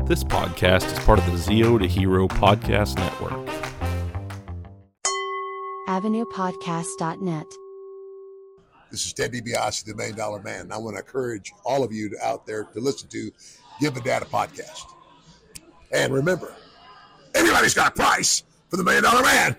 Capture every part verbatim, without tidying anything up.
This podcast is part of the Zero to Hero Podcast Network. avenue podcast dot net. This is Ted DiBiase, the Million Dollar Man. I want to encourage all of you out there to listen to Give a Dad a Podcast. And remember, everybody's got a price for the Million Dollar Man.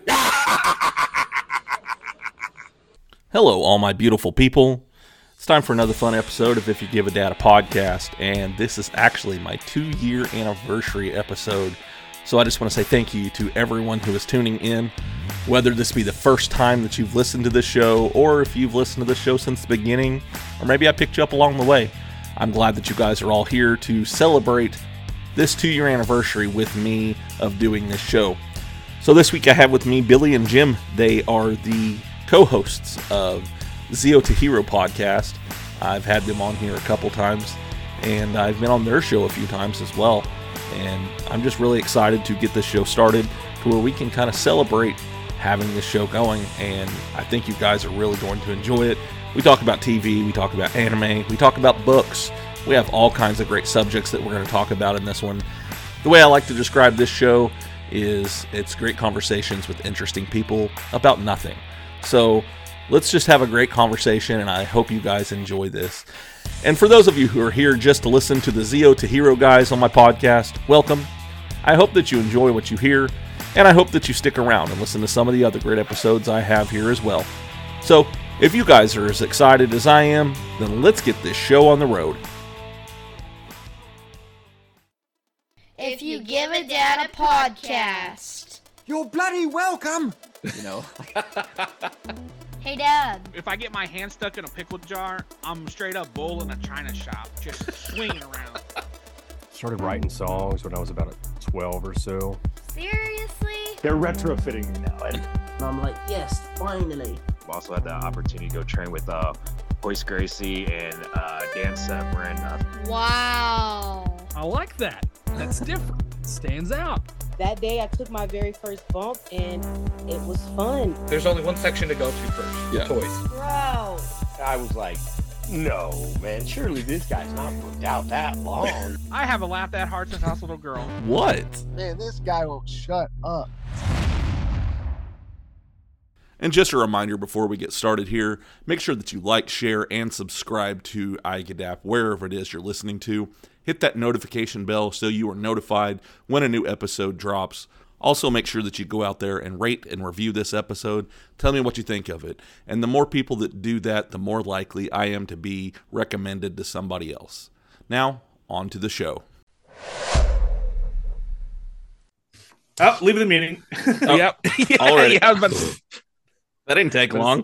Hello, all my beautiful people. It's time for another fun episode of If You Give a Dad a Podcast, and this is actually my two-year anniversary episode. So I just want to say thank you to everyone who is tuning in, whether this be the first time that you've listened to this show, or if you've listened to this show since the beginning, or maybe I picked you up along the way. I'm glad that you guys are all here to celebrate this two-year anniversary with me of doing this show. So this week I have with me Billy and Jim. They are the co-hosts of Zero to Hero podcast. I've had them on here a couple times, and I've been on their show a few times as well. And I'm just really excited to get this show started to where we can kind of celebrate having this show going, and I think you guys are really going to enjoy it. We talk about T V, we talk about anime, we talk about books. We have all kinds of great subjects that we're going to talk about in this one. The way I like to describe this show is it's great conversations with interesting people about nothing. So let's just have a great conversation, and I hope you guys enjoy this. And for those of you who are here just to listen to the Zero to Hero guys on my podcast, welcome. I hope that you enjoy what you hear, and I hope that you stick around and listen to some of the other great episodes I have here as well. So, if you guys are as excited as I am, then let's get this show on the road. If You Give a Dad a Podcast. You're bloody welcome! You know? Hey, Dad. If I get my hand stuck in a pickle jar, I'm straight up bull in a china shop, just swinging around. Started writing songs when I was about twelve or so. Seriously? They're retrofitting me now, Ed. And I'm like, yes, finally. I also had the opportunity to go train with uh, Hoist Gracie and uh, Dan Severn. Wow. I like that. That's different. It stands out. That day I took my very first bump and it was fun. There's only one section to go to first. Yeah. Toys. Bro. I was like, no, man, surely this guy's not booked out that long. I haven't laughed that hard since I was a little girl. What? Man, this guy won't shut up. And just a reminder before we get started here, make sure that you like, share, and subscribe to iGadap wherever it is you're listening to. Hit that notification bell so you are notified when a new episode drops. Also, make sure that you go out there and rate and review this episode. Tell me what you think of it. And the more people that do that, the more likely I am to be recommended to somebody else. Now, on to the show. Oh, leaving the meeting. Oh, yep. yeah, already. Yeah, I was about to... That didn't take long.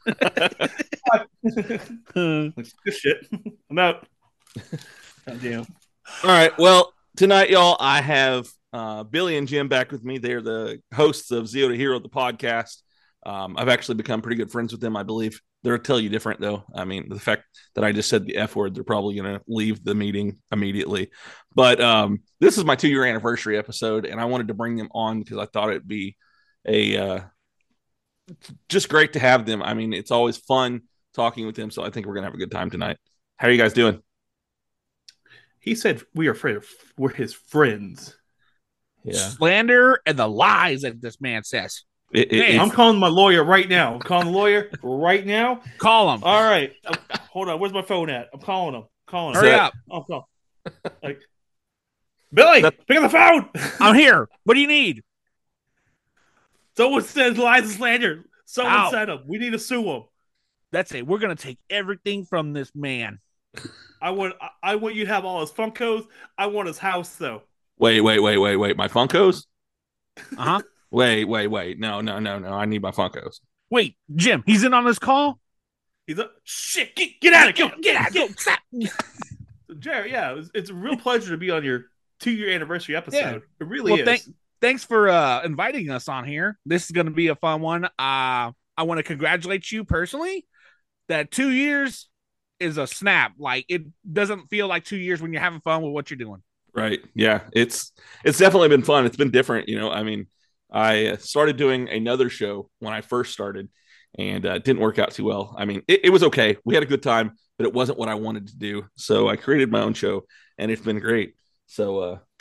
Good shit. I'm out. God damn. All right. Well, tonight, y'all, I have uh, Billy and Jim back with me. They're the hosts of Zero to Hero, the podcast. Um, I've actually become pretty good friends with them, I believe. They'll tell you different, though. I mean, the fact that I just said the F word, they're probably going to leave the meeting immediately. But um, this is my two-year anniversary episode, and I wanted to bring them on because I thought it'd be a uh, just great to have them. I mean, it's always fun talking with them, so I think we're going to have a good time tonight. How are you guys doing? He said we are afraid of, we're his friends. Yeah. Slander and the lies that this man says. It, it, Hey, I'm calling my lawyer right now. I'm calling the lawyer right now. Call him. All right. Uh, hold on. Where's my phone at? I'm calling him. Calling him. Hurry up. I'm calling. Like, Billy, That- pick up the phone. I'm here. What do you need? Someone says lies and slander. Someone Ow. said him. We need to sue him. That's it. We're going to take everything from this man. I want. I, I want you to have all his Funkos. I want his house though. Wait, wait, wait, wait, wait. My Funkos? Uh-huh. Wait, wait, wait. No, no, no, no. I need my Funkos. Wait, Jim, he's in on this call? He's a shit. Get, get out of here. Get out. Go. Stop. Jared, yeah, it was, it's a real pleasure to be on your two-year anniversary episode. Yeah. It really Well, is. thank, thanks for uh, inviting us on here. This is going to be a fun one. Uh, I want to congratulate you personally. That two years is a snap. Like, it doesn't feel like two years when you're having fun with what you're doing. Right. Yeah. It's it's definitely been fun. It's been different. You know, I mean, I started doing another show when I first started, and uh, it didn't work out too well. I mean, it, it was okay. We had a good time, but it wasn't what I wanted to do. So I created my own show, and it's been great. So uh,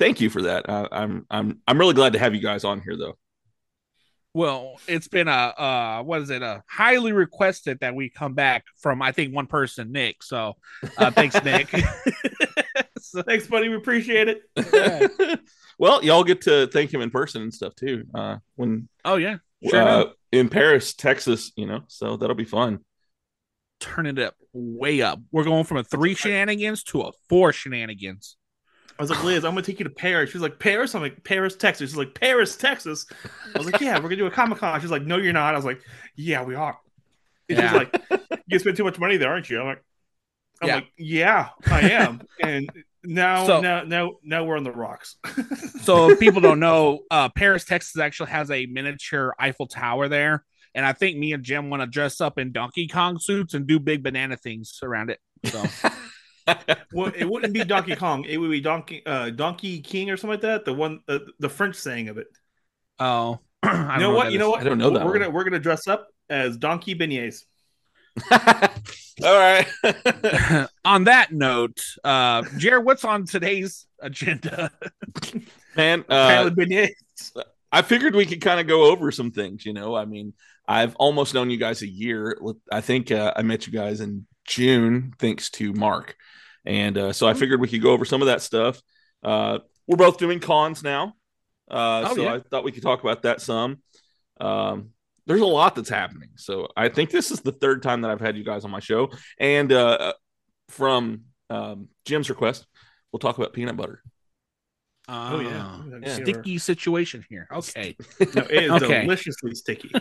thank you for that. Uh, I'm I'm I'm really glad to have you guys on here, though. Well, it's been a uh, what is it? A highly requested that we come back from I think one person, Nick. So uh, thanks, Nick. So, thanks, buddy. We appreciate it. Yeah. Well, y'all get to thank him in person and stuff too. Uh, when oh yeah, sure uh, in Paris, Texas, you know, so that'll be fun. Turn it up, way up. We're going from a three shenanigans to a four shenanigans. I was like, Liz, I'm gonna take you to Paris. She's like, Paris? I'm like, Paris, Texas. She's like, Paris, Texas. I was like, yeah, we're gonna do a Comic Con. She's like, no, you're not. I was like, yeah, we are. And Yeah. she's like, you spend too much money there, aren't you? I'm like, I'm Yeah. like, yeah, I am. And now, So- now, now, now we're on the rocks. So if people don't know, uh, Paris, Texas actually has a miniature Eiffel Tower there. And I think me and Jim want to dress up in Donkey Kong suits and do big banana things around it. So Well, it wouldn't be Donkey Kong. It would be Donkey, uh, Donkey King or something like that. The one, uh, the French saying of it. oh, I You don't know what what? that You know is. what? I don't know that We're one. gonna we're gonna dress up as Donkey Beignets. All right. On that note, uh, Jared, what's on today's agenda? Man, Apparently uh, beignets. I figured we could kind of go over some things, you know. I mean, I've almost known you guys a year. I think uh, I met you guys in June, thanks to Mark. And uh, so I figured we could go over some of that stuff. Uh, we're both doing cons now. Uh, Oh, so yeah. I thought we could talk about that some. Um, there's a lot that's happening. So I think this is the third time that I've had you guys on my show. And uh, from um, Jim's request, we'll talk about peanut butter. Oh yeah. Yeah. sticky situation here. Okay, No, it is Okay. deliciously sticky.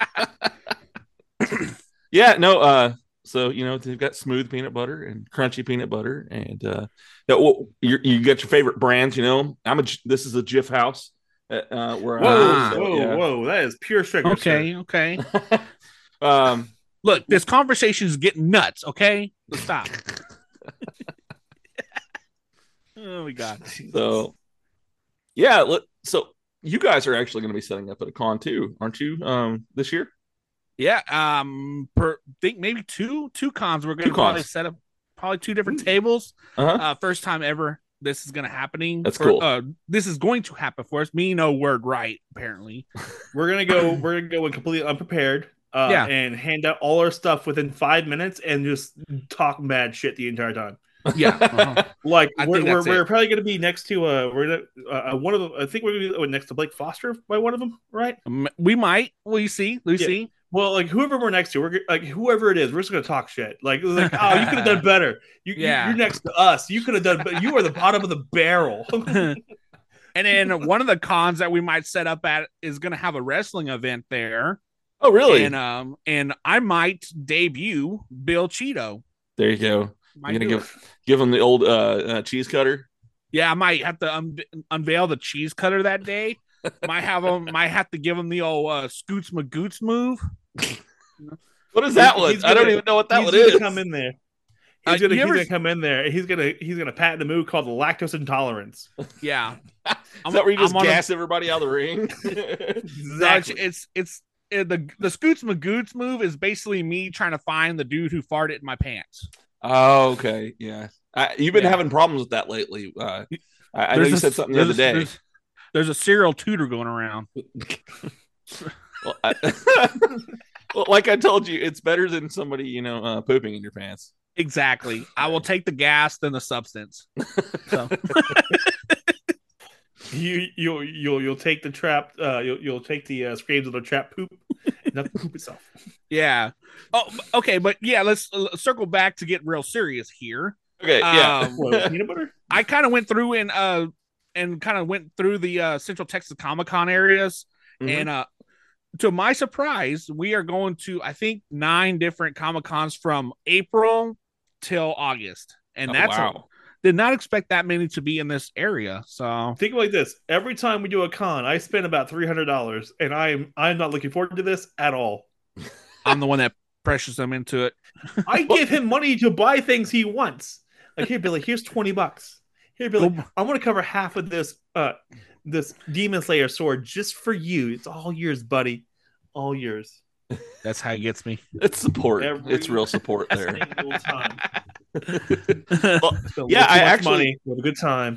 Yeah, no, uh, so you know they've got smooth peanut butter and crunchy peanut butter, and uh, that, well, you you got your favorite brands. You know, I'm a this is a Jif house. Uh, uh, where Whoa, I, so, whoa, yeah. whoa! That is pure sugar. okay, sir. okay. Um, Look, this conversation is getting nuts. Okay, let's stop. Oh my god. so yeah, let, so you guys are actually going to be setting up at a con too, aren't you? Um, this year. Yeah, um, per think maybe two two cons. We're gonna Two probably cons. set up probably two different tables. Uh-huh. Uh, first time ever this is gonna happening. That's for, cool. Uh, this is going to happen for us. Me no word right apparently. We're gonna go. We're gonna go in completely unprepared. Uh, Yeah. and hand out all our stuff within five minutes and just talk mad shit the entire time. Yeah, uh-huh. Like I we're think we're, that's we're it. probably gonna be next to uh we're gonna, uh one of them. I think we're gonna be next to Blake Foster by one of them, right? M- we might. We see. We Yeah. see. Well, like whoever we're next to, we're g- like whoever it is, we're just gonna talk shit. Like, like oh, you could have done better. You, you- Yeah. you're next to us. You could have done. But you are the bottom of the barrel. And then one of the cons that we might set up at is going to have a wrestling event there. Oh, really? And um, and I might debut Bill Cheeto. There you go. Might You're gonna do give give them the old uh, uh, cheese cutter. Yeah, I might have to un- unveil the cheese cutter that day. might have them. Might have to give him the old uh, Scoots Magoots move. What is that He's- one? he's I don't gonna- even know what that he's one gonna is. Come in there. Uh, He's gonna, you he's ever- gonna come in there. And he's gonna he's gonna patent a move called the lactose intolerance. Yeah, Is that where you just I'm on a- gas everybody out of the ring? No, it's it's, it's uh, the the Scoots Magoots move is basically me trying to find the dude who farted in my pants. Oh, okay, yeah. I, you've been Yeah. having problems with that lately. Uh, I, I know There's you a- said something the other there's day. a- There's, there's a serial tutor going around. Well, I, well, like I told you, it's better than somebody you know uh, pooping in your pants. Exactly. I will take the gas than the substance. So You you'll you'll you'll take the trap. Uh, you'll you'll take the uh, screams of the trap poop, and not the poop itself. yeah. Oh, okay, but yeah, let's uh, circle back to get real serious here. Okay, yeah. Um, What, peanut butter? I kind of went through and uh and kind of went through the uh, Central Texas Comic Con areas, Mhm. and uh, to my surprise, we are going to I think nine different Comic Cons from April till August, and Oh, that's a- wow. did not expect that many to be in this area. So Think like this: every time we do a con, I spend about three hundred dollars, and I'm I'm not looking forward to this at all. I'm the one that pressures them into it. I give him money to buy things he wants. Like, here, Billy, here's twenty bucks. Here, Billy, I'm going to cover half of this uh this Demon Slayer sword just for you. It's all yours, buddy. All yours. That's how it gets me. It's support. Every it's real support there. single time. Well, Spend yeah, way too I much actually money with a good time.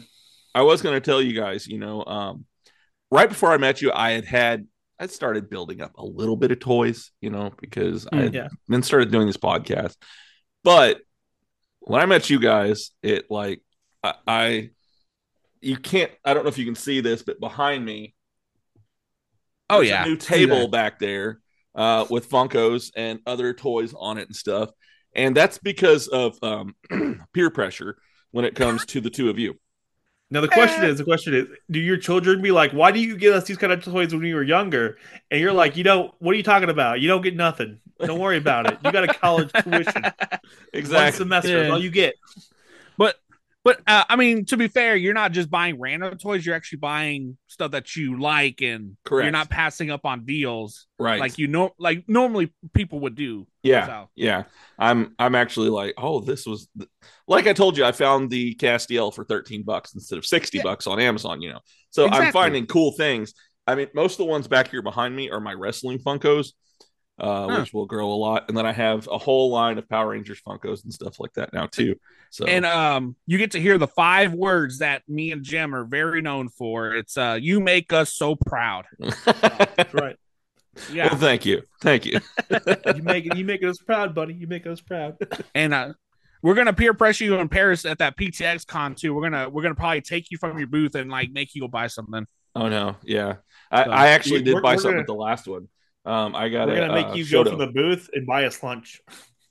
I was going to tell you guys, you know, um, right before I met you, I had had I started building up a little bit of toys, you know, because I had yeah. then started doing this podcast. But when I met you guys, it like I, I you can't. I don't know if you can see this, but behind me, oh there's yeah, a new table back there uh, with Funkos and other toys on it and stuff, and that's because of um, peer pressure when it comes to the two of you. Now the question is, the question is, do your children be like, why do you get us these kind of toys when we were younger? And you're like, you know, what are you talking about? You don't get nothing. Don't worry about it. You got a college tuition. Exactly. One semester is Yeah. all you get. But but uh, I mean, to be fair, you're not just buying random toys. You're actually buying stuff that you like, and Correct. you're not passing up on deals, Right. Like you know, like normally people would do. Yeah, So. yeah. I'm I'm actually like, oh, this was th- like I told you, I found the Castiel for thirteen bucks instead of sixty Yeah. bucks on Amazon. You know, so Exactly. I'm finding cool things. I mean, most of the ones back here behind me are my wrestling Funkos, uh, Huh. which will grow a lot, and then I have a whole line of Power Rangers Funkos and stuff like that now too. So And um, you get to hear the five words that me and Jim are very known for. It's uh, "You make us so proud." That's right. Yeah, well, thank you, thank you. You make you make us proud, buddy. You make us proud. and uh, we're gonna peer pressure you in Paris at that P T X con too. We're gonna we're gonna probably take you from your booth and like make you go buy something. Oh no, yeah. I, So, I actually we- did we're- buy we're something gonna- at the last one. Um, I got We're a gonna make uh, you go Shoto. from the booth and buy us lunch.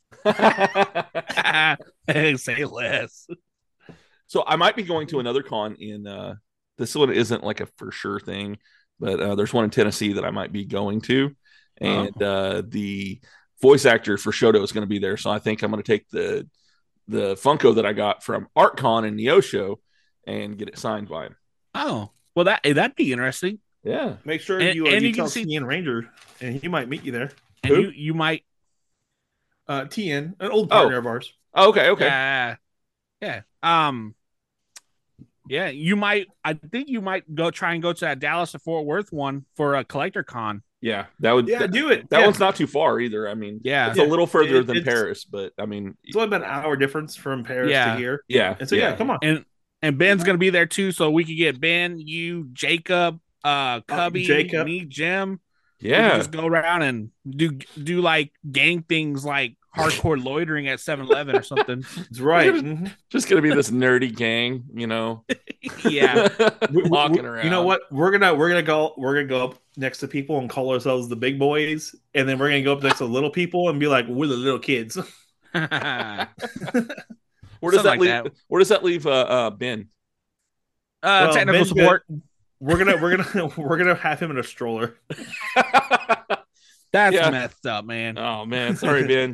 Say less. So I might be going to another con in uh this one isn't like a for sure thing, but uh, there's one in Tennessee that I might be going to, and Oh. uh, the voice actor for Shoto is going to be there. So I think I'm going to take the the Funko that I got from ArtCon in Neosho and get it signed by him. Oh, well, that that'd be interesting. Yeah, Make sure And- you, uh, and you, you can tell see- T N Ranger, and he might meet you there. And Who? you you might Uh, T N, an old Oh. partner of ours. oh, okay, okay. yeah yeah um yeah you might. I think you might go try and go to that Dallas or Fort Worth one for a collector con. Yeah, that would Yeah, that, do it. that Yeah. one's not too far either. I mean, Yeah. it's a little further It- than it's- Paris, but I mean, It's only about an hour difference from Paris Yeah. to here. yeah, And so yeah, come on. and and Ben's gonna be there too, so we could get Ben, you, Jacob, uh, Cubby, Jacob. me, Jim. We could yeah. just go around and do do like gang things like hardcore loitering at seven eleven or something. That's right. We're Mhm. Just gonna be this nerdy gang, you know, Yeah. We- we- walking we- around. You know what? We're gonna we're gonna go we're gonna go up next to people and call ourselves the big boys, and then we're gonna go up next to little people and be like, we're the little kids. Where does Something that like leave? that. Where does that leave uh, uh Ben? Uh, Well, technical Ben's support. gonna- we're gonna we're gonna we're gonna have him in a stroller. That's Yeah. messed up, man. Oh man, sorry Ben.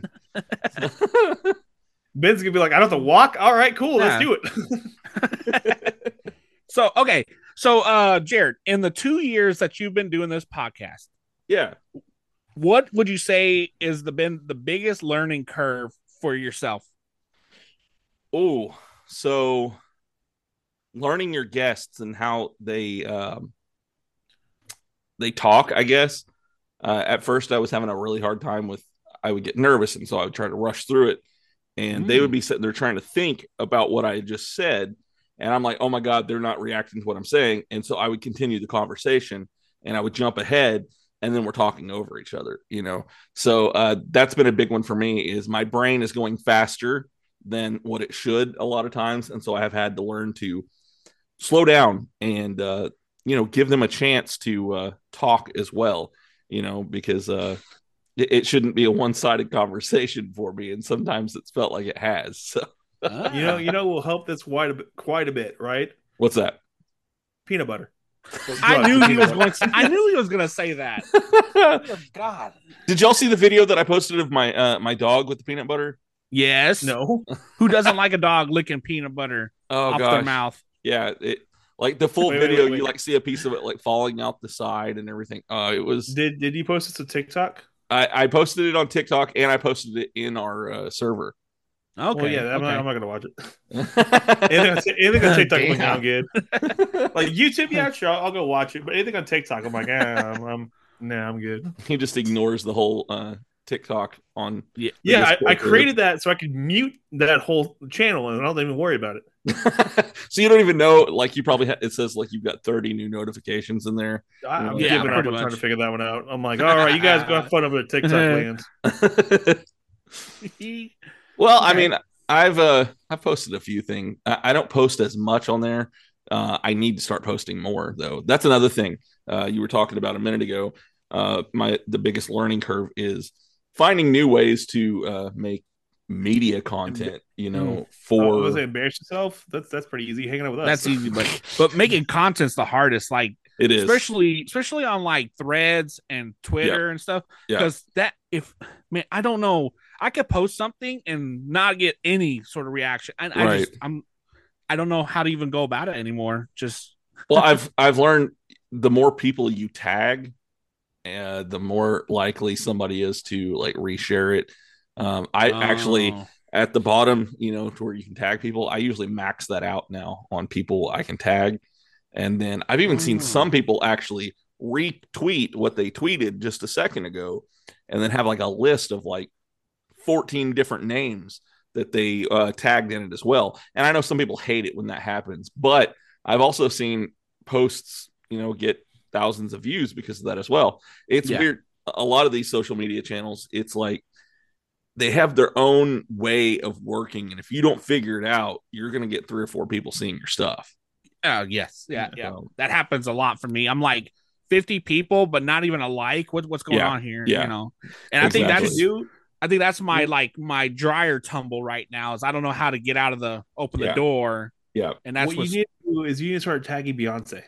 Ben's gonna be like, I don't have to walk. All right, cool, let's Yeah. do it. So okay, so uh, Jared, in the two years that you've been doing this podcast, Yeah. what would you say is the been the biggest learning curve for yourself? Oh, so learning your guests and how they um, they talk, I guess. Uh, at first, I was having a really hard time with. I would get nervous, and so I would try to rush through it, and they would be sitting there trying to think about what I had just said, and I'm like, "Oh my god, they're not reacting to what I'm saying," and so I would continue the conversation, and I would jump ahead, and then we're talking over each other, you know. So uh, that's been a big one for me. Is my brain is going faster than what it should a lot of times, and so I have had to learn to slow down and uh, you know, give them a chance to uh, talk as well. You know, because uh, it, it shouldn't be a one-sided conversation for me, and sometimes it's felt like it has. So, You know, you know, will help this quite a bit, quite a bit, right? what's that? Peanut butter. I Drugs knew and he peanut was butter. going. To, I knew he was going to say that. Dear God. Did y'all see the video that I posted of my uh, my dog with the peanut butter? Yes. No. Who doesn't like a dog licking peanut butter Oh off gosh, their mouth? yeah. It like the full Wait, wait, video, wait, wait. you like see a piece of it like falling out the side and everything. Uh, it was. Did Did you post this to TikTok? I, I posted it on TikTok and I posted it in our uh, server. Okay. Well, yeah, I'm, okay. not, I'm not gonna watch it. anything, on, anything on TikTok will Damn. sound good. Like YouTube, yeah, sure, I'll, I'll go watch it. But anything on TikTok, I'm like, ah, I'm, I'm nah, I'm good. He just ignores the whole uh, TikTok on. Yeah, yeah. I, I created that so I could mute that whole channel, and I don't even worry about it. So you don't even know. Like you probably ha- it says like you've got thirty new notifications in there. I, I'm yeah, giving up on trying to figure that one out. I'm like, all right, you guys go have fun over at TikTok land. Well, I mean, I've uh I've posted a few things. I, I don't post as much on there. Uh, I need to start posting more though. That's another thing uh, you were talking about a minute ago. Uh, my the biggest learning curve is finding new ways to uh, make media content. You know, mm. for oh, was it embarrass yourself? That's that's pretty easy. Hanging out with us. That's easy, but but making content's the hardest. Like it is, especially especially on like Threads and Twitter yeah. and stuff. Yeah. Because that if man, I don't know. I could post something and not get any sort of reaction. And I right. just I'm I don't know how to even go about it anymore. Just well, I've I've learned the more people you tag, uh, the more likely somebody is to like reshare it. Um, I oh. actually at the bottom, you know, to where you can tag people, I usually max that out now on people I can tag, and then I've even oh. seen some people actually retweet what they tweeted just a second ago, and then have like a list of like fourteen different names that they uh, tagged in it as well. And I know some people hate it when that happens, but I've also seen posts, you know, get thousands of views because of that as well. It's yeah. weird. A lot of these social media channels, it's like they have their own way of working. And if you don't figure it out, you're going to get three or four people seeing your stuff. Oh, yes. Yeah. Yeah. So, that happens a lot for me. I'm like fifty people, but not even a like. What, what's going yeah, on here? Yeah. You know, and exactly. I think that's you. I think that's my like my dryer tumble right now is I don't know how to get out of the open yeah. the door. Yeah. And that's what you need to do is you need to start tagging Beyonce.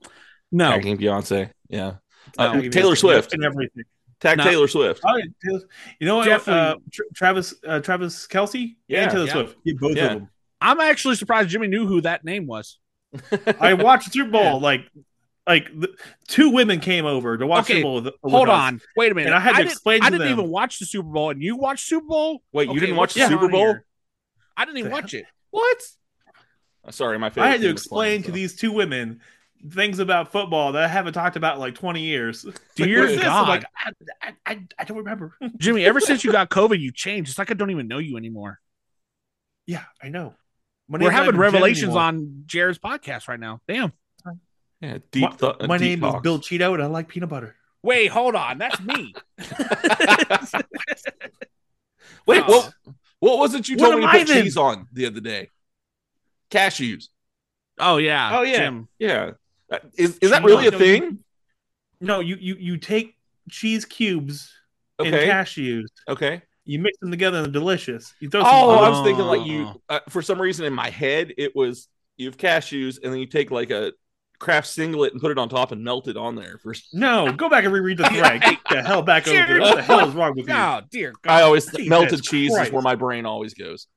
No. Tagging Beyonce. Yeah. Uh, tagging Taylor Beyonce. Swift. And everything. Tag no. Taylor Swift. Oh, yeah. You know what? Uh, Tra- Travis uh, Travis Kelce yeah. and Taylor yeah. Swift. Yeah, both yeah. of them. I'm actually surprised Jimmy knew who that name was. I watched Super Bowl yeah. like Like the, two women came over to watch okay, Super Bowl. With, with hold us. on, wait a minute. And I had to I explain. I to didn't them. even watch the Super Bowl, and you watched Super Bowl. Wait, okay, you didn't watch the yeah, Super Bowl? Here? I didn't even watch it. What? Oh, sorry, my favorite. I had to explain to so. these two women things about football that I haven't talked about in like twenty years. Dear like, God, like, I, I, I don't remember. Jimmy, ever since you got COVID, you changed. It's like I don't even know you anymore. Yeah, I know. My We're having revelations on Jared's podcast right now. Damn. Yeah, deep my, thought. My deep name talks. is Bill Cheeto, and I like peanut butter. Wait, hold on. That's me. Wait, oh. what? What was it you told what me to I put then? cheese on the other day? Cashews. Oh yeah. Oh yeah. Jim. Yeah. Is is that really a no, thing? You, no, you you you take cheese cubes okay. and cashews. Okay. You mix them together and they're delicious. You throw oh, some I was thinking like you. Uh, for some reason in my head, it was you have cashews and then you take like a Kraft singlet and put it on top and melt it on there. For no, go back and reread the thread. Get the hell back over there. What the hell is wrong with you? Oh dear God. I always th- Jesus melted cheese Christ. is where my brain always goes.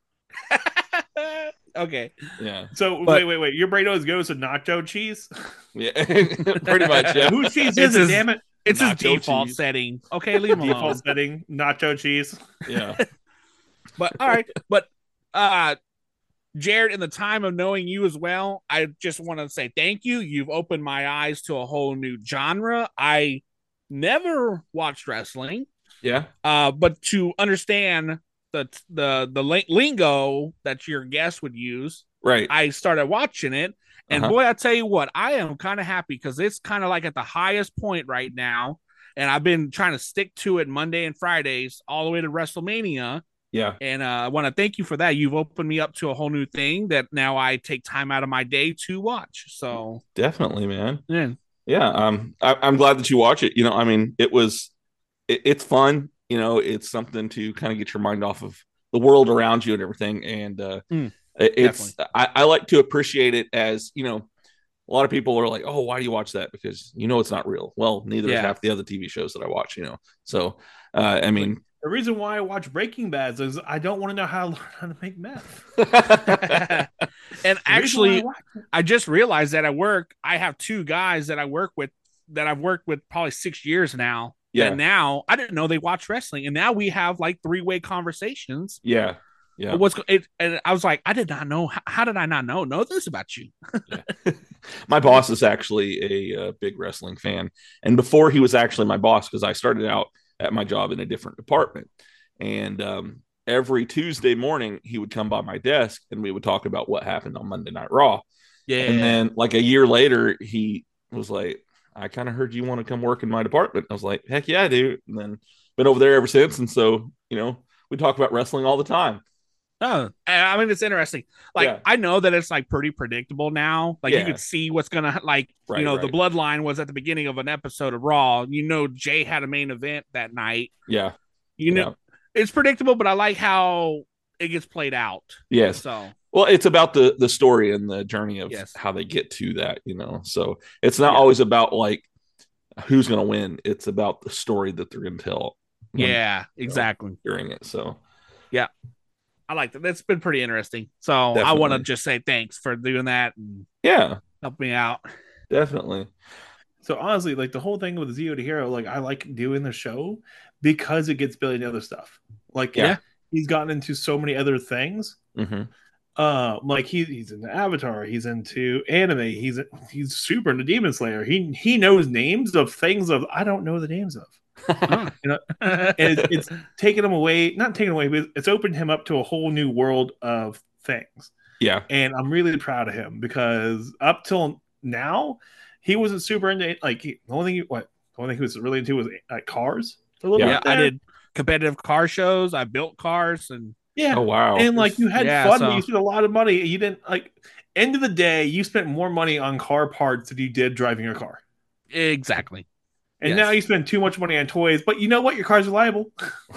Okay. Yeah. So but, wait, wait, wait. Your brain always goes to nacho cheese. Yeah, pretty much. Yeah. Whose cheese is it? Damn it! It's nacho his default cheese. setting. Okay, leave him alone. Default setting, nacho cheese. Yeah. But all right, but uh. Jared, in the time of knowing you as well, I just want to say thank you. You've opened my eyes to a whole new genre. I never watched wrestling. Yeah. Uh, but to understand the the the lingo that your guest would use, right? I started watching it, and uh-huh. boy, I tell you what, I am kind of happy because it's kind of like at the highest point right now, and I've been trying to stick to it Monday and Fridays all the way to WrestleMania. Yeah. And uh, I want to thank you for that. You've opened me up to a whole new thing that now I take time out of my day to watch. So definitely, man. Yeah. Yeah. Um, I, I'm glad that you watch it. You know, I mean, it was, it, it's fun. You know, it's something to kind of get your mind off of the world around you and everything. And uh, mm, it, it's, I, I like to appreciate it as, you know, a lot of people are like, oh, why do you watch that? Because you know, it's not real. Well, neither yeah. is half the other T V shows that I watch, you know? So, uh, I mean, the reason why I watch Breaking Bad is I don't want to know how to learn how to make meth. And actually, I, I just realized that at work, I have two guys that I work with that I've worked with probably six years now. Yeah. And now I didn't know they watch wrestling, and now we have like three way conversations. Yeah. Yeah. What's it? And I was like, I did not know. How, how did I not know know this about you? Yeah. My boss is actually a, a big wrestling fan, and before he was actually my boss, because I started out at my job in a different department. And um, every Tuesday morning, he would come by my desk and we would talk about what happened on Monday Night Raw. Yeah. And then like a year later, he was like, I kind of heard you want to come work in my department. I was like, heck yeah, I do. And then been over there ever since. And so, you know, we talk about wrestling all the time. Oh, I mean, it's interesting. Like, Yeah. I know that it's like pretty predictable now. Like, Yeah. you could see what's gonna like. Right, you know, right. the bloodline was at the beginning of an episode of Raw. You know, Jay had a main event that night. Yeah. You know, it's predictable, but I like how it gets played out. Yes. So, Well, it's about the the story and the journey of Yes. how they get to that, you know. So it's not always about like who's going to win. It's about the story that they're going to tell. when, yeah, you know, exactly. during it. So Yeah, I like that. That's been pretty interesting. So I Definitely. want to just say thanks for doing that and yeah, help me out. definitely. So honestly, like the whole thing with Zero to Hero, like I like doing the show because it gets Billy into other stuff. Like Yeah. he's gotten into so many other things. hmm Uh, like he, he's into Avatar, he's into anime, he's he's super into Demon Slayer. He he knows names of things of I don't know the names of. You know, and it's, it's taken him away, not taken away, but it's opened him up to a whole new world of things. Yeah. And I'm really proud of him because up till now, he wasn't super into like he, the only thing what the only thing he was really into was like cars. For a little Yeah, bit I there. did competitive car shows. I built cars and Yeah. Oh wow. And like you had Yeah, fun, so- but you spent a lot of money. You didn't like end of the day, you spent more money on car parts than you did driving your car. exactly. And Yes. now you spend too much money on toys, but you know what? Your car's reliable.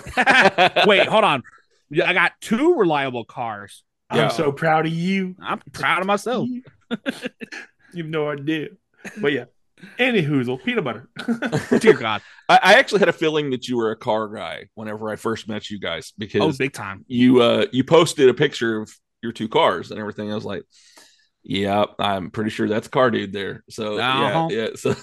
Wait, hold on. Yeah, I got two reliable cars. Yeah. I'm so proud of you. I'm proud of myself. You have no idea. But yeah. Any hoozle, peanut butter. Dear God. I, I actually had a feeling that you were a car guy whenever I first met you guys because Oh, big time. you uh you posted a picture of your two cars and everything. I was like, yeah, I'm pretty sure that's car dude there. So Uh-huh. yeah, yeah. So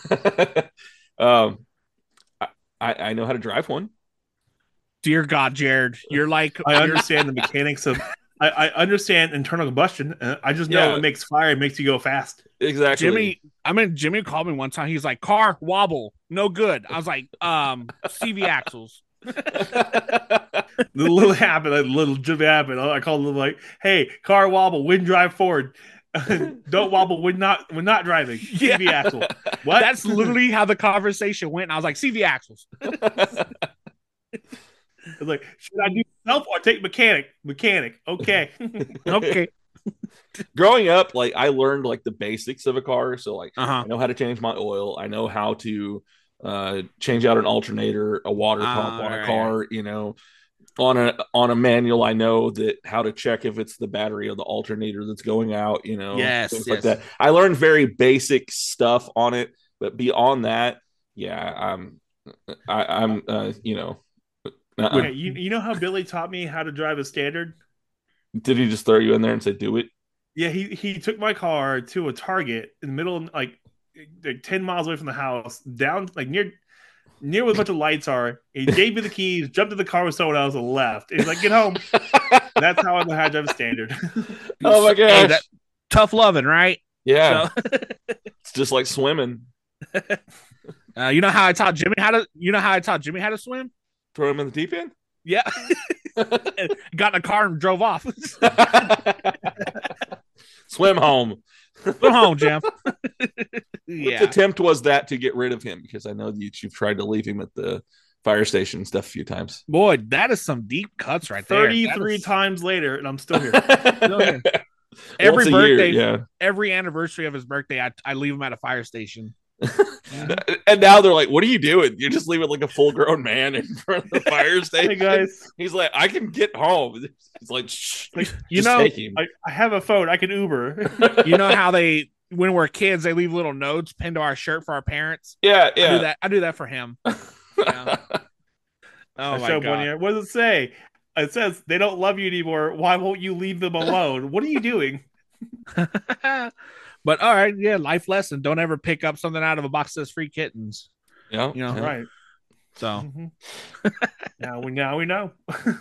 um I, I I know how to drive one. Dear God, Jared, you're like I you're- understand the mechanics of I, I understand internal combustion. Uh, I just know Yeah. it makes fire, it makes you go fast. Exactly. Jimmy. I mean, Jimmy called me one time. He's like, "Car wobble, no good." I was like, "Um, C V axles." The little happen, a little Jimmy happen. I called them like, "Hey, car wobble, wind drive forward. Don't wobble when not when not driving." C V Yeah. axle. What? That's literally how the conversation went. And I was like, "C V axles." It's like, should I do self or take mechanic? Mechanic. Okay. Okay. Growing up, like I learned like the basics of a car. So like Uh huh. I know how to change my oil. I know how to uh change out an alternator, a water pump Ah, on a right, car, you know. On a on a manual, I know that how to check if it's the battery of the alternator that's going out, you know, Yes, things yes. like that. I learned very basic stuff on it, but beyond that, yeah, I'm I, I'm uh, you know, uh-uh. Okay, you, you know how Billy taught me how to drive a standard? Did he just throw you in there and say do it? Yeah, he he took my car to a Target in the middle of like, like ten miles away from the house, down like near near where a bunch of lights are. He gave me the keys, jumped in the car with someone else, and left. He's like, "Get home." That's how I know how to drive a standard. Oh my gosh. Hey, that- tough loving, right? Yeah. So, It's just like swimming. uh, you know how I taught Jimmy how to. You know how I taught Jimmy how to swim? Throw him in the deep end. Yeah. Got in a car and drove off. Swim home. Go home, Jim. Which Yeah. attempt was that to get rid of him? Because I know that you've tried to leave him at the fire station and stuff a few times. Boy, that is some deep cuts right there. That Thirty-three is- times later, and I'm still here. Still here. Every Once a birthday, year, yeah. every anniversary of his birthday, I, I leave him at a fire station. And now they're like, "What are you doing? You're just leaving like a full grown man in front of the fire station." Hey guys, He's like, "I can get home." He's like, Shh, like, You just know, take him. I, I have a phone. I can Uber. You know how they, when we're kids, they leave little notes pinned to our shirt for our parents. yeah, I do yeah. that. I do that for him. Yeah. Oh I my showed one god. here. What does it say? It says they don't love you anymore. Why won't you leave them alone? What are you doing? But all right, yeah, life lesson. Don't ever pick up something out of a box that says free kittens. Yeah, You know, yeah. Right. So Mhm. now we now we know.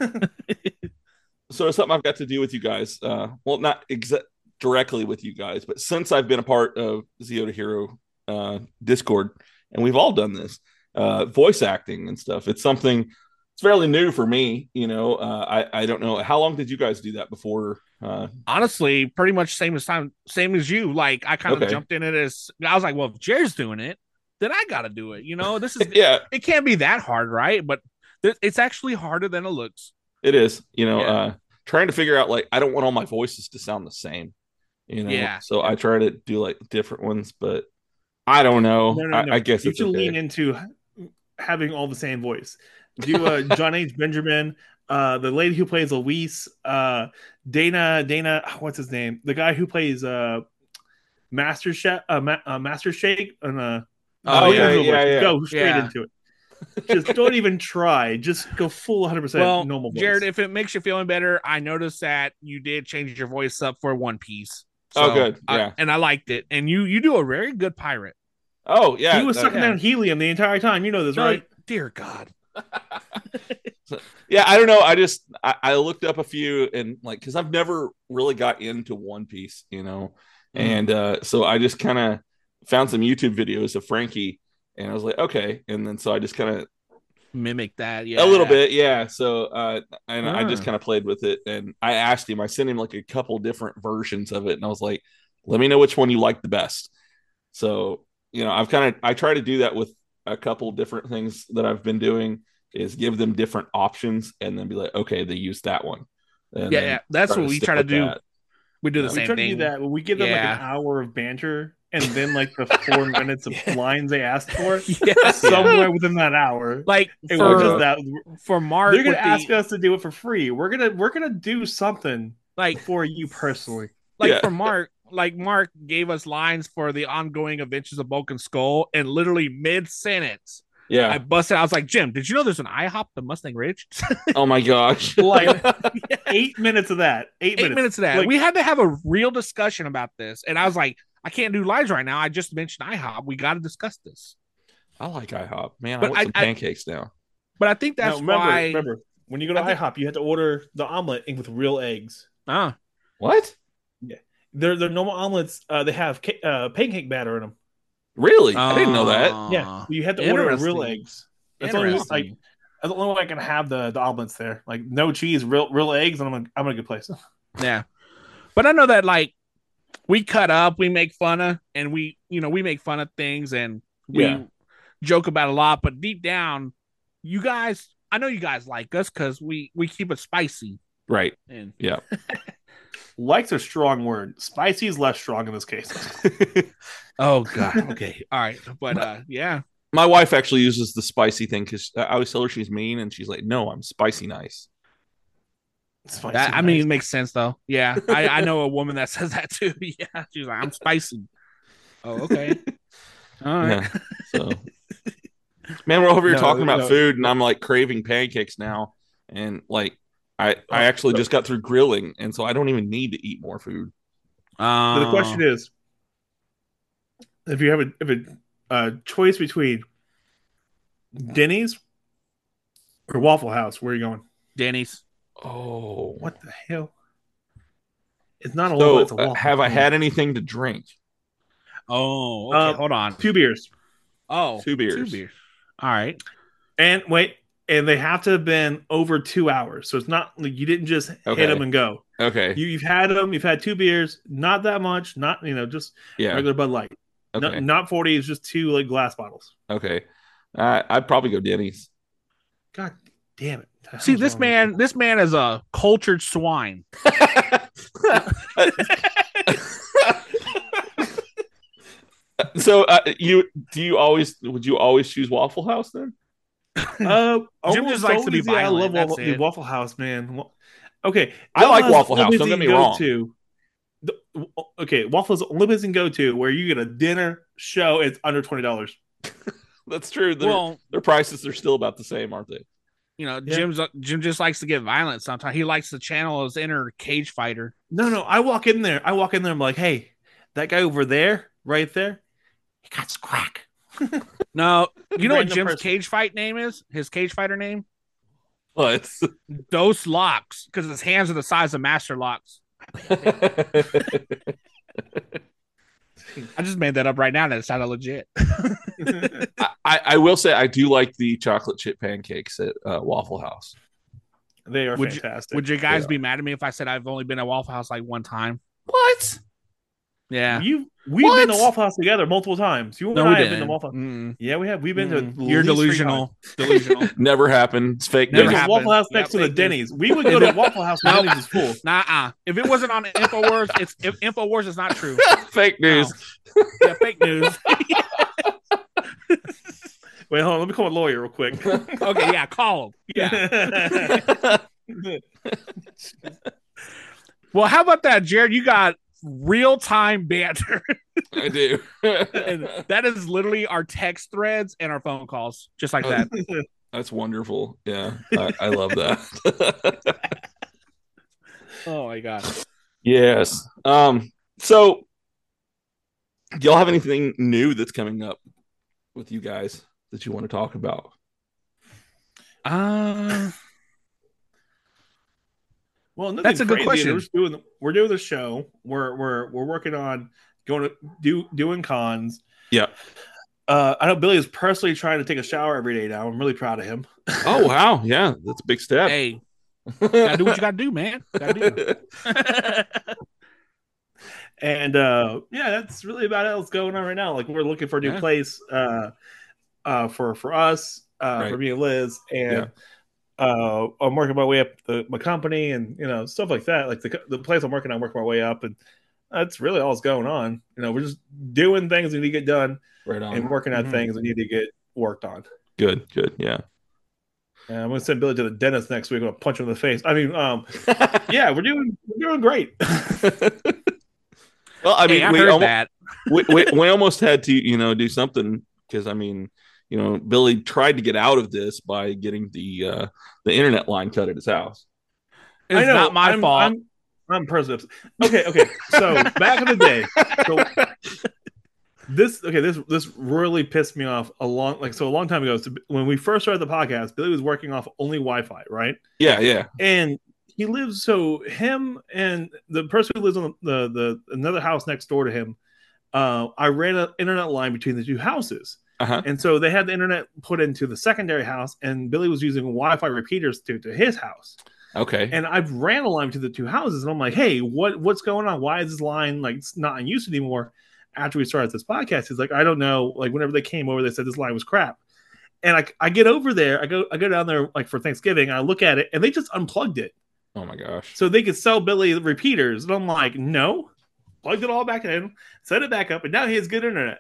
So it's something I've got to do with you guys. Uh, well, not exa- directly with you guys, but since I've been a part of Zero to Hero uh, Discord, and we've all done this, uh, voice acting and stuff. It's something it's fairly new for me. You know, uh, I I don't know how long did you guys do that before. Uh, Honestly, pretty much same as time, same as you. Like I kind of Okay. jumped in it as I was like, well, if Jared's doing it, then I got to do it. You know, this is yeah, it can't be that hard, right? But th- it's actually harder than it looks. it is. You know, Yeah. uh, trying to figure out like I don't want all my voices to sound the same. You know, Yeah. so I try to do like different ones, but I don't know. No, no, I, no. I guess you it's should okay. lean into having all the same voice. Do uh, John H. Benjamin, uh, the lady who plays Luis, uh, Dana, Dana, what's his name? The guy who plays uh, Master Chef, uh, Ma- uh, Master Shake, and uh, Oh, yeah, original yeah, voice. yeah. Go straight Yeah. into it. Just don't even try. Just go full one hundred percent Well, normal voice. Jared, if it makes you feeling better, I noticed that you did change your voice up for One Piece. Oh, good. I- Yeah. and I liked it. And you you do a very good pirate. Oh yeah, he was uh, sucking yeah. down helium the entire time. You know this, No, right? Dear God. Yeah, I don't know. I just I, I looked up a few and like because I've never really got into One Piece, you know, Mm. and uh, so I just kind of found some YouTube videos of Frankie, and I was like, okay, and then so I just kind of Mimic that, yeah. a little bit, yeah. So uh, and I just Ah. kind of played with it, and I asked him. I sent him like a couple different versions of it, and I was like, let me know which one you like the best. So you know, I've kind of I try to do that with a couple different things that I've been doing. Is give them different options and then be like, okay, they use that one. And Yeah, then yeah. That's try what we stick try to with do. that. We do the Yeah. We same try to thing. do that. We give them like Yeah. an hour of banter, and then like the four minutes of lines they asked for. Yeah. Somewhere within that hour, Like and for, we're just that. for Mark, They're gonna with ask the, us to do it for free. We're gonna we're gonna do something like for you personally. like Yeah. for Mark, like Mark gave us lines for the ongoing adventures of Bulk and Skull, and literally mid sentence, Yeah. I busted. I was like, Jim, did you know there's an IHOP the Mustang Ridge? Oh my gosh. Like eight minutes of that. Eight, Eight minutes. minutes of that. Like, We had to have a real discussion about this, and I was like, I can't do lives right now. I just mentioned IHOP. We got to discuss this. I like IHOP. Man, But I want I- some I- pancakes now. But I think that's no, remember, why. remember when you go to I think- IHOP, you have to order the omelet in with real eggs. Ah, What? They're they're normal omelets. Uh, they have ca- uh, pancake batter in them. Really? I didn't know that. Ah, Yeah, you have to order real interesting. eggs. That's the only like Interesting. that's the only way I can have the the omelets there. Like no cheese, real real eggs, and I'm in, I'm in a good place. Yeah. But I know that like we cut up, we make fun of, and we, you know, we make fun of things and we Yeah. joke about a lot, but deep down, you guys, I know you guys like us because we we keep it spicy. Right. And Yeah. Likes a strong word. Spicy is less strong in this case. oh god, okay, all right, but uh, yeah, My wife actually uses the spicy thing because I always tell her she's mean, and she's like, "No, I'm spicy nice." Spicy that, I nice. mean, it makes sense though. Yeah, I, I know a woman that says that too. Yeah, she's like, I'm spicy. Oh, okay, all right. Yeah. So, man, we're over here No, talking about no. food, and I'm like craving pancakes now, and like I I actually just got through grilling, and so I don't even need to eat more food. Uh, So the question is, if you have a if a uh, choice between Denny's or Waffle House, where are you going? Denny's. Oh, What the hell? It's not a waffle. so It's a uh, waffle. have I had anything to drink? Oh, okay, Uh, hold on. two beers? Oh, Two beers. Two beers. All right. And wait, and they have to have been over two hours. So it's not like you didn't just Okay. hit them and go. Okay. You, you've had them. You've had two beers. Not that much. Not you know just Yeah. regular Bud Light. Okay. Not, not forty. It's just two like glass bottles. Okay. Uh, I'd probably go Denny's. God damn it! The See, hell's this wrong with man, this man is a cultured swine. So uh, you do you always would you always choose Waffle House then? you? Uh, Jim almost just likes to be always, yeah, I violent, love that's Waffle, the it. Waffle House, man. Wa- Okay, I like Waffle Waffle the House, only don't place get you me can go wrong. To, the, okay, Waffle's the only place you can go to where you get a dinner show. It's under twenty dollars. That's true. Their, Well, their prices are still about the same, aren't they? you know, Yeah. Jim's Jim just likes to get violent sometimes. He likes to channel his inner cage fighter. No, no. I walk in there. I walk in there. I'm like, hey, that guy over there, right there, he got some crack. No, you know what Random Jim's person. cage fight name is? His cage fighter name? What? Dos Locks, because his hands are the size of Master Locks. I just made that up right now and it sounded legit. I, I, I will say I do like the chocolate chip pancakes at uh, Waffle House. They are would fantastic. You, would you guys be mad at me if I said I've only been at Waffle House like one time? What? Yeah, you we've what? been to Waffle House together multiple times. You and no, I we have didn't. been to Waffle House. Mm-mm. Yeah, we have. We've been Mm-mm. to. You're delusional. Delusional. Never happened. It's fake There's news. a Waffle House next Yep, to the fake Denny's. We would go to Waffle House when Denny's is full. Nah, if it wasn't on Infowars, it's if Infowars is not true. Fake news. No. Yeah, fake news. Wait, hold on. Let me call a lawyer real quick. Okay, yeah, call him. Yeah. Well, how about that, Jared? You got real time banter. I do. And that is literally our text threads and our phone calls, just like that. That's wonderful. Yeah, I, I love that. Oh my god. Yes. Um. So, do y'all have anything new that's coming up with you guys that you want to talk about? Uh Well, that's a good question. We're doing, we're doing the show. We're we're we're working on going to do doing cons. Yeah. Uh, I know Billy is personally trying to take a shower every day now. I'm really proud of him. Oh wow, yeah, that's a big step. Hey, gotta do what you gotta do, man. Gotta do. And uh, yeah, that's really about it. What's going on right now? Like we're looking for a new Yeah. place uh, uh, for for us, uh, Right. for me and Liz, and Yeah. uh, I'm working my way up the, my company, and you know stuff like that. Like the the place I'm working on, working my way up, and that's really all that's going on. You know, we're just doing things we need to get done, Right on. and working on Mhm. things we need to get worked on. Good, good, yeah. And I'm gonna send Billy to the dentist next week. I'm gonna punch him in the face. I mean, um, yeah, we're doing we're doing great. Well, I mean, Hey, I we, heard almo- that. we, we we almost had to, you know, do something because I mean, you know, Billy tried to get out of this by getting the uh, the internet line cut at his house. It's I know, not my I'm, fault. I'm, I'm personally upset. Okay, okay. So back in the day, so this okay, this this really pissed me off a long like so a long time ago. So when we first started the podcast, Billy was working off only Wi-Fi, right? Yeah, yeah. And he lives so him and the person who lives on the the, the another house next door to him. Uh, I ran an internet line between the two houses. Uh-huh. And so they had the internet put into the secondary house, and Billy was using Wi-Fi repeaters to, to his house. Okay. And I've ran a line to the two houses, and I'm like, "Hey, what what's going on? Why is this line like not in use anymore?" After we started this podcast, he's like, "I don't know." Like whenever they came over, they said this line was crap. And I I get over there, I go I go down there like for Thanksgiving, I look at it, and they just unplugged it Oh my gosh. so they could sell Billy the repeaters. And I'm like, "No." Plugged it all back in, set it back up, and now he has good internet.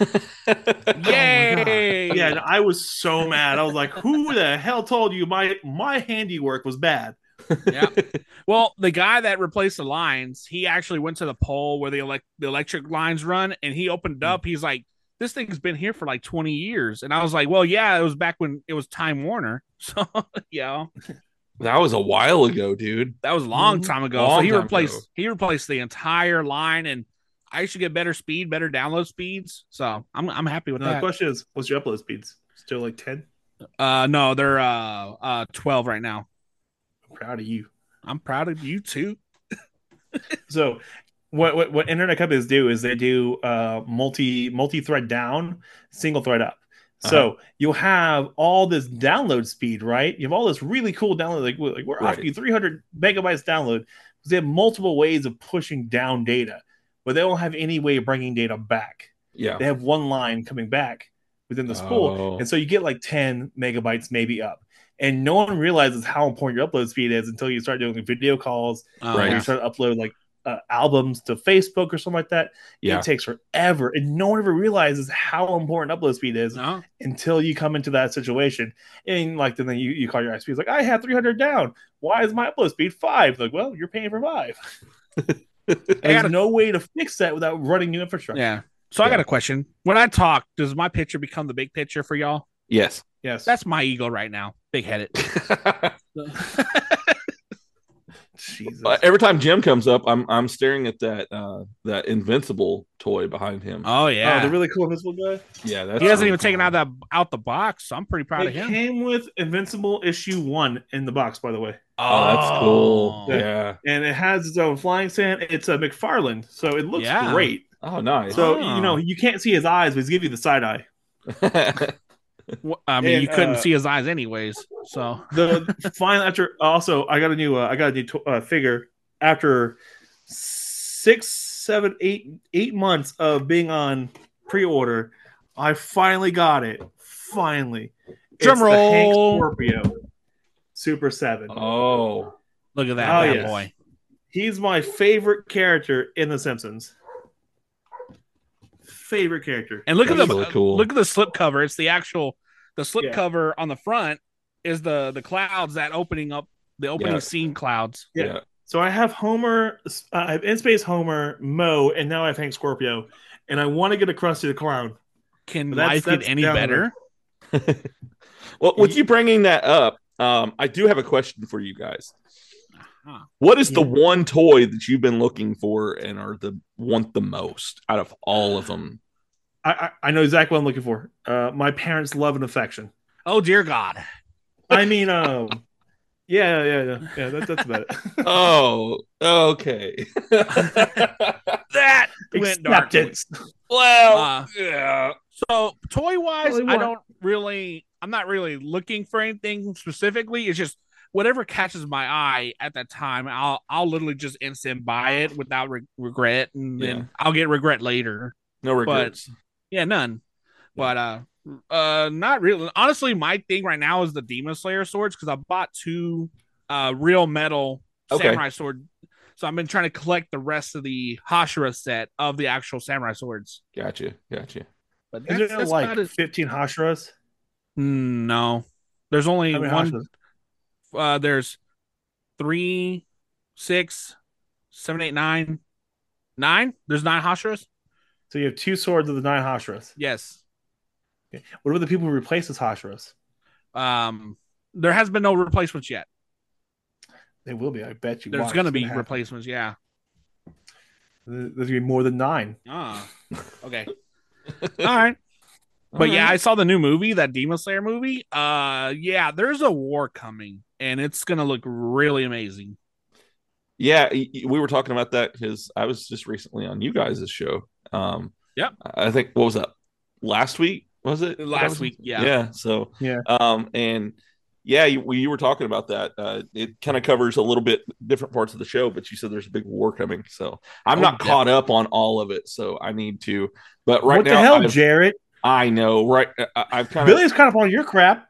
Yay! Yeah, and I was so mad. I was like, "Who the hell told you my my handiwork was bad?" Yeah. Well, the guy that replaced the lines, he actually went to the pole where the elect the electric lines run, and he opened up. He's like, "This thing's been here for like twenty years," and I was like, "Well, yeah, it was back when it was Time Warner." So, yeah, That was a while ago, dude. that was a long time ago. Long so he time replaced ago. he replaced the entire line, and I used to get better speed, better download speeds. So I'm I'm happy with Now, the that. question is, what's your upload speeds? Still like ten? Uh, no, they're uh uh twelve right now. I'm proud of you. I'm proud of you too. So, what, what what internet companies do is they do uh multi multi thread down, single thread up. So Uh-huh. you'll have all this download speed, right? You have all this really cool download. Like, like we're Right. offering you three hundred megabytes download because they have multiple ways of pushing down data, but they don't have any way of bringing data back. Yeah. They have one line coming back within this Oh. pool, and so you get like ten megabytes maybe up. And no one realizes how important your upload speed is until you start doing video calls, Oh, or Right. you start to upload like uh, albums to Facebook or something like that. Yeah. It takes forever, and no one ever realizes how important upload speed is No. until you come into that situation. And like then you, you call your I S P, it's like, I have three hundred down. Why is my upload speed five? Like, well, you're paying for five. And there's gotta- no way to fix that without running new infrastructure. Yeah. So I Yeah. got a question. When I talk, does my picture become the big picture for y'all? Yes. Yes. That's my ego right now. Big headed. Jesus. Uh, every time Jim comes up, I'm I'm staring at that uh, that Invincible toy behind him. Oh Oh, yeah. the really cool Invincible guy. Yeah, that's he hasn't really even taken cool. out that out the box. So I'm pretty proud It of him. came with Invincible issue one in the box, by the way. Oh, that's cool. Oh. Yeah. And it has its own flying stand. It's a McFarlane, so it looks Yeah. great. Oh, nice. So Oh. you know you can't see his eyes, but he's giving you the side eye. Well, I mean, And, you couldn't uh, see his eyes anyways. So The final after also I got a new uh, I got a new to- uh, figure after six, seven, eight, eight months of being on pre-order. I finally got it. Finally, Drum it's the Hank roll. Scorpio Super Seven. Oh, look at that Oh, bad yes. boy. He's my favorite character in The Simpsons. Favorite character. And look at That's the really cool. look at the slip cover. It's the actual the slip Yeah. cover on the front is the the clouds that opening up the opening Yeah. scene clouds. Yeah. Yeah. So I have Homer, uh, I have In Space Homer, Mo, and now I have Hank Scorpio, and I want to get a Krusty the Clown. Can But that's- life get that's any down the better? Well, with you bringing that up, um, I do have a question for you guys. Uh-huh. What is the Yeah. one toy that you've been looking for and are the want the most out of all of them? I, I, I know exactly what I'm looking for. Uh, my parents' love and affection. Oh dear God. I mean, um, yeah, yeah, yeah, yeah. That's that's about it. Oh, okay. That went dark. Acceptance. Well, Uh, yeah. So toy wise, Totally I what? don't really I'm not really looking for anything specifically. It's just whatever catches my eye at that time, I'll I'll literally just instant buy it without re- regret, and then Yeah. I'll get regret later. No regrets. Yeah, none. But uh uh not really. Honestly, my thing right now is the Demon Slayer swords because I bought two uh real metal Okay. samurai sword. So I've been trying to collect the rest of the Hashira set of the actual samurai swords. Gotcha. Gotcha. But Is that's, there that's like about it. fifteen Hashiras? Mm, no. There's only How many one. Hashiras? Uh, there's three, six, seven, eight, nine, nine. There's nine Hashiras. So you have two swords of the nine Hashiras. Yes. Okay. What about the people who replace those Hashiras? Um, there has been no replacements yet. They will be. I bet you. There's Watch. going to It's be happen. replacements. Yeah. There's gonna be more than nine. Ah. Okay. All right. But yeah, I saw the new movie, that Demon Slayer movie. Uh, yeah, there's a war coming, and it's gonna look really amazing. Yeah, y- y- we were talking about that because I was just recently on you guys' show. Um, Yep. I think what was that last week? Was it Last That was- week, yeah. Yeah. So Yeah. Um, and yeah, you, we- you were talking about that. Uh, it kind of covers a little bit different parts of the show, but you said there's a big war coming. So I'm Oh, not caught up on all of it. So I need to. But right what now, the hell, I've- Jarrett? I know. Right, I, I've kind of. Billy's kind of on your crap.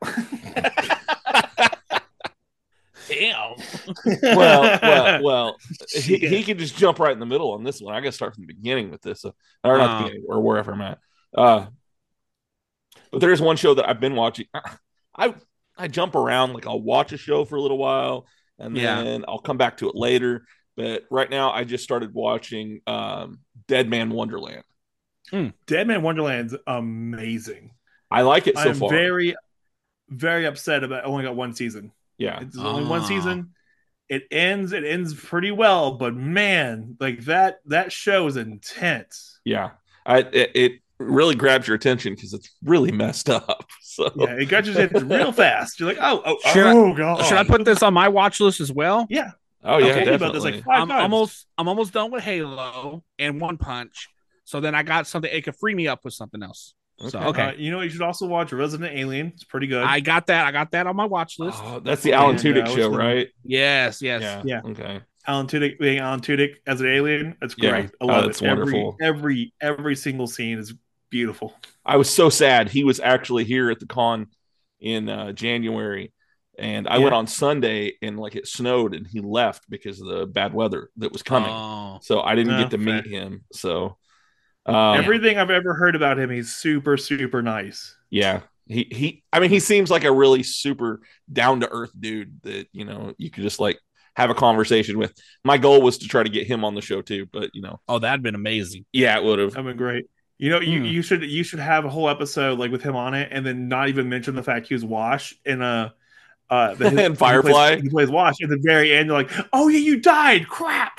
Damn. well, well, well. He, he can just jump right in the middle on this one. I got to start from the beginning with this, so, or not the Oh. beginning, or wherever I'm at. Uh, but there's one show that I've been watching. I I jump around, like I'll watch a show for a little while, and Yeah. then I'll come back to it later. But right now, I just started watching um, Dead Man Wonderland. Dead Man Wonderland's amazing. I like it so I'm far. very, very upset about. I only got one season. yeah, It's only one Ah. season. It ends. It ends pretty well, but man, like that that show is intense. yeah. I it, it really grabs your attention because it's really messed up. So Yeah, it got you in real fast. You're like, oh, oh, Should I- oh, god. Should I put this on my watch list as well? Yeah. oh yeah, I've told you about definitely. this like five I'm times. almost I'm almost done with Halo and One Punch. So then I got something. It could free me up with something else. So Okay. okay, Uh, you know, you should also watch Resident Alien. It's pretty good. I got that. I got that on my watch list. Oh, that's the Alan And, Tudyk uh, what's show, the- right? Yes, yes. Yeah. Yeah. Okay. Alan Tudyk being Alan Tudyk as an alien. That's Yeah. great. I Oh, love that's it. Every, wonderful. every every single scene is beautiful. I was so sad. He was actually here at the con in uh, January, and I Yeah. went on Sunday, and like it snowed, and he left because of the bad weather that was coming. Oh. So I didn't Oh, get to fair. meet him. So um, Everything I've ever heard about him, he's super super nice. yeah, he he. I mean, he seems like a really super down to earth dude that you know you could just like have a conversation with. My goal was to try to get him on the show too, but you know, Oh, that'd been amazing. yeah, it would have. I mean, great. You know, you, Hmm. you should you should have a whole episode like with him on it, and then not even mention the fact he was Wash in a uh, the, And Firefly? He plays, he plays Wash at the very end. You're like, oh yeah, you died. Crap.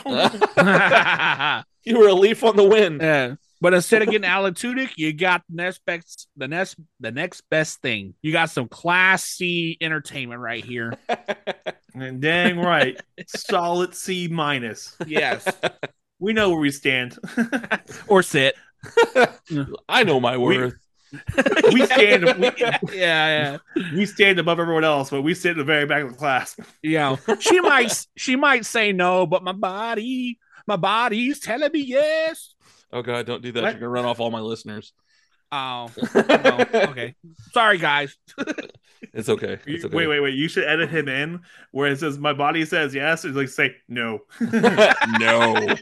You were a leaf on the wind. Yeah. But instead of getting Alan Tudyk, you got the next best, the next, the next best thing. You got some Class C entertainment right here. And dang right, solid C minus. Yes. we know where we stand. Or sit. I know my worth. We, we stand. We, yeah, yeah. We stand above everyone else, but we sit in the very back of the class. Yeah, she might. She might say no, but my body, my body's telling me yes. Oh God, don't do that. What? You're gonna run off all my listeners. Oh, no. Okay. Sorry, guys. It's okay. It's okay. Wait, wait, wait. You should edit him in where it says, my body says yes. It's like, say no. No.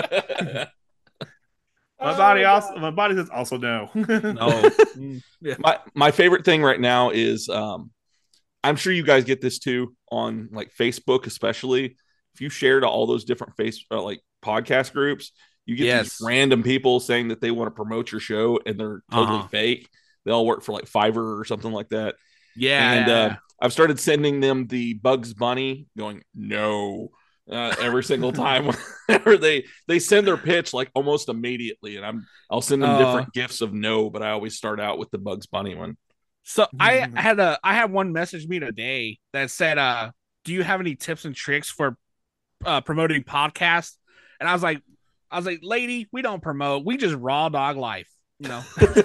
My body also, my body says also no. No. Yeah. My my favorite thing right now is, um, I'm sure you guys get this too on like Facebook, especially if you share to all those different face uh, like podcast groups, you get Yes. these random people saying that they want to promote your show and they're totally Uh-huh. fake. They all work for like Fiverr or something like that. Yeah. And uh, I've started sending them the Bugs Bunny going, no, uh, every single time whenever they, they send their pitch like almost immediately. And I'm, I'll send them Uh. different gifts of no, but I always start out with the Bugs Bunny one. So I had a I had one message me today that said, uh, do you have any tips and tricks for uh, promoting podcasts? And I was like, I was like, lady, we don't promote. We just raw dog life, you know.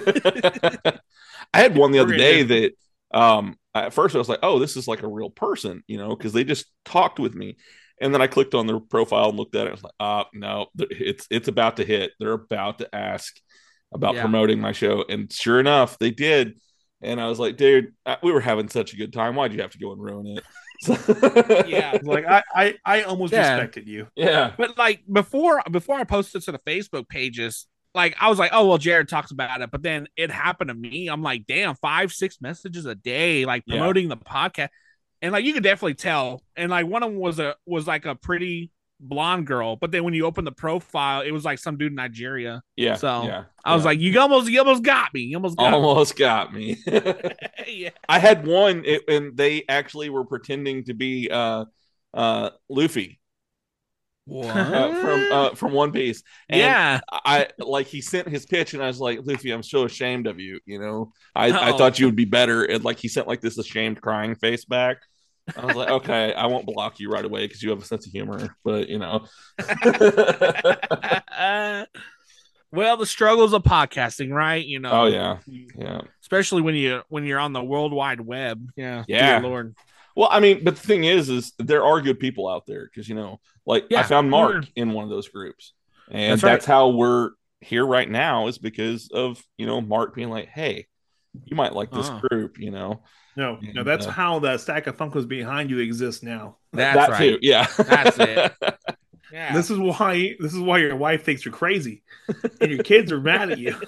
I had one the other We're day gonna that um at first I was like, oh, this is like a real person, you know, because they just talked with me. And then I clicked on their profile and looked at it. I was like, uh no, it's it's about to hit. They're about to ask about Yeah. promoting my show. And sure enough, they did. And I was like, dude, uh, we were having such a good time. Why'd you have to go and ruin it? Yeah. Like I, I, I almost Yeah. respected you. Yeah. But like before before I posted to the Facebook pages, like I was like, oh well, Jared talks about it. But then it happened to me. I'm like, damn, five, six messages a day, like Yeah. promoting the podcast. And like you could definitely tell. And like one of them was a was like a pretty blonde girl, but then when you open the profile, it was like some dude in Nigeria. Yeah. So yeah, I was yeah. like, you almost you almost got me. You almost got almost got me. me. Yeah. I had one, it, and they actually were pretending to be uh, uh, Luffy What? uh, from uh, from One Piece. And Yeah. I like he sent his pitch, and I was like, Luffy, I'm so ashamed of you. You know, I, I Oh. thought you would be better. And like he sent like this ashamed crying face back. I was like, okay, I won't block you right away because you have a sense of humor, but you know. Well, the struggles of podcasting, right? You know. Oh yeah, yeah. Especially when you when you're on the World Wide Web. Yeah. Yeah. Dear Lord. Well, I mean, but the thing is, is there are good people out there because you know, like I Yeah, found Mark we're- in one of those groups, and That's that's, right. how we're here right now is because of you know Mark being like, hey, you might like this Uh. group, you know. No, no, And, that's uh, how the stack of Funkos behind you exists now. That's that right. too, yeah. That's it. Yeah. This is why this is why your wife thinks you're crazy, and your kids are mad at you.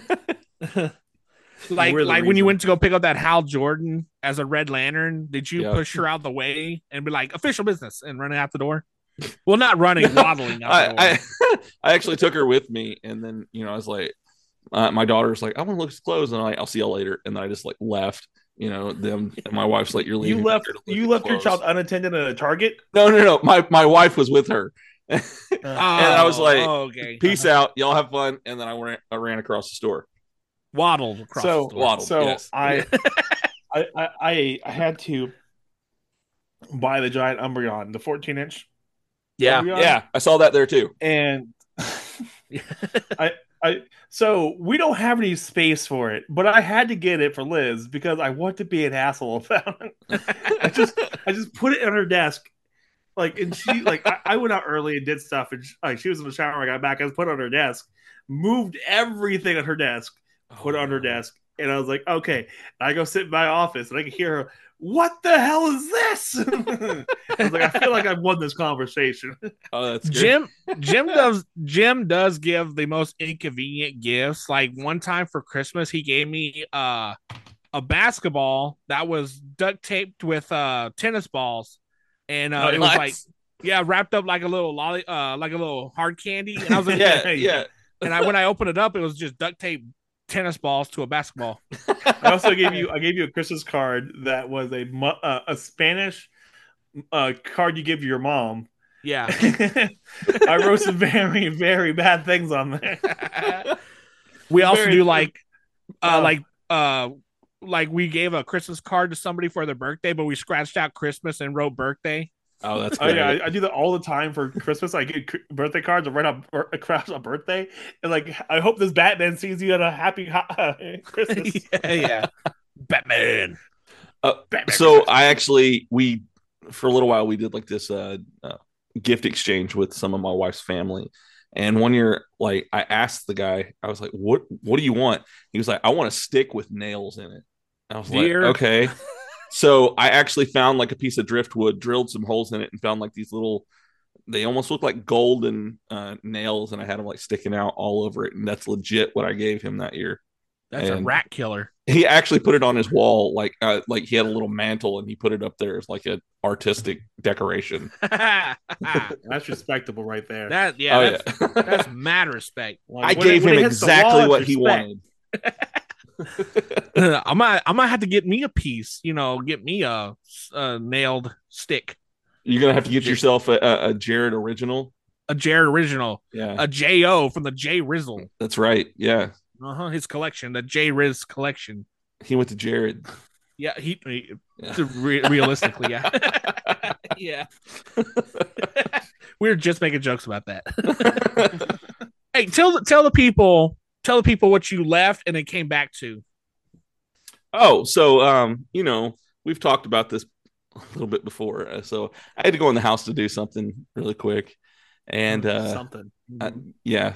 like We're the like when you reason. went to go pick up that Hal Jordan as a Red Lantern, did you Yeah. push her out the way and be like official business and running out the door? Well, not running, waddling out the door. I, I I actually took her with me, and then you know I was like, uh, my daughter's like, I want to look at his clothes, and I'm like, I'll see you later, and then I just like left. You know, them. And my wife's like, you're leaving. You me left here to look you at left your clothes. child unattended at a Target. No, no, no. My my wife was with her. Uh, Oh, and I was like, okay. peace out, y'all have fun. And then I ran, I ran across the store. Waddled across so the store. Waddle, so yes. I, I I I I had to buy the giant Umbreon, the fourteen inch. Yeah. Umbreon, Yeah, I saw that there too. and I I so we don't have any space for it, but I had to get it for Liz because I want to be an asshole about it. I just I just put it on her desk. Like, and she, like, I, I went out early and did stuff, and she, like, she was in the shower. I got back, I just put it on her desk, moved everything on her desk, put it on her desk, and I was like, okay. And I go sit in my office, and I can hear her, what the hell is this? I was like, I feel like I've won this conversation. Oh, that's great. Jim Jim does Jim does give the most inconvenient gifts. Like one time for Christmas, he gave me uh, a basketball that was duct taped with uh, tennis balls, and uh, Oh, it was nice. like yeah, wrapped up like a little lolly, uh, like a little hard candy. And I was like, Yeah, yeah. And I when I opened it up, it was just duct tape tennis balls to a basketball. I also gave you, I gave you a Christmas card that was a mu- uh, a Spanish uh, card you give your mom. Yeah, I wrote some very, very bad things on there. we also Very- do like uh Oh. like uh like we gave a Christmas card to somebody for their birthday, but we scratched out Christmas and wrote birthday. Oh, that's Oh great. yeah, I, I do that all the time for Christmas. I get c- birthday cards. I write up a crash on birthday, and like I hope this Batman sees you at a happy uh, Christmas. yeah, yeah. Batman. Uh, Batman so Christmas. I actually we for a little while we did like this uh, uh, gift exchange with some of my wife's family, and one year like I asked the guy, I was like, "What what do you want?" He was like, "I want a stick with nails in it." I was Dear. like, "Okay." So I actually found like a piece of driftwood, drilled some holes in it, and found like these little. They almost look like golden uh, nails, and I had them like sticking out all over it, and that's legit what I gave him that year. That's And a rat killer. he actually put it on his wall, like uh, like he had a little mantle, and he put it up there as like an artistic decoration. That's respectable right there. That yeah, Oh, that's, yeah. that's mad respect. Like, I when it- gave when him it hits the exactly wall, what it's he respect. wanted. I might I might have to get me a piece. You know, get me a, a nailed stick, You're gonna have to get yourself a, a, a Jared original. a Jared original, Yeah, a J O from the J Rizzle. that's right. Yeah, Uh huh. His collection, the J Riz collection. he went to Jared. Yeah, he, he Yeah. re- realistically, yeah, yeah. We were just making jokes about that. Hey, tell the tell the people tell the people what you left and then came back to. Oh, so um, you know, we've talked about this a little bit before. Uh, So I had to go in the house to do something really quick, and uh, Something. I- yeah.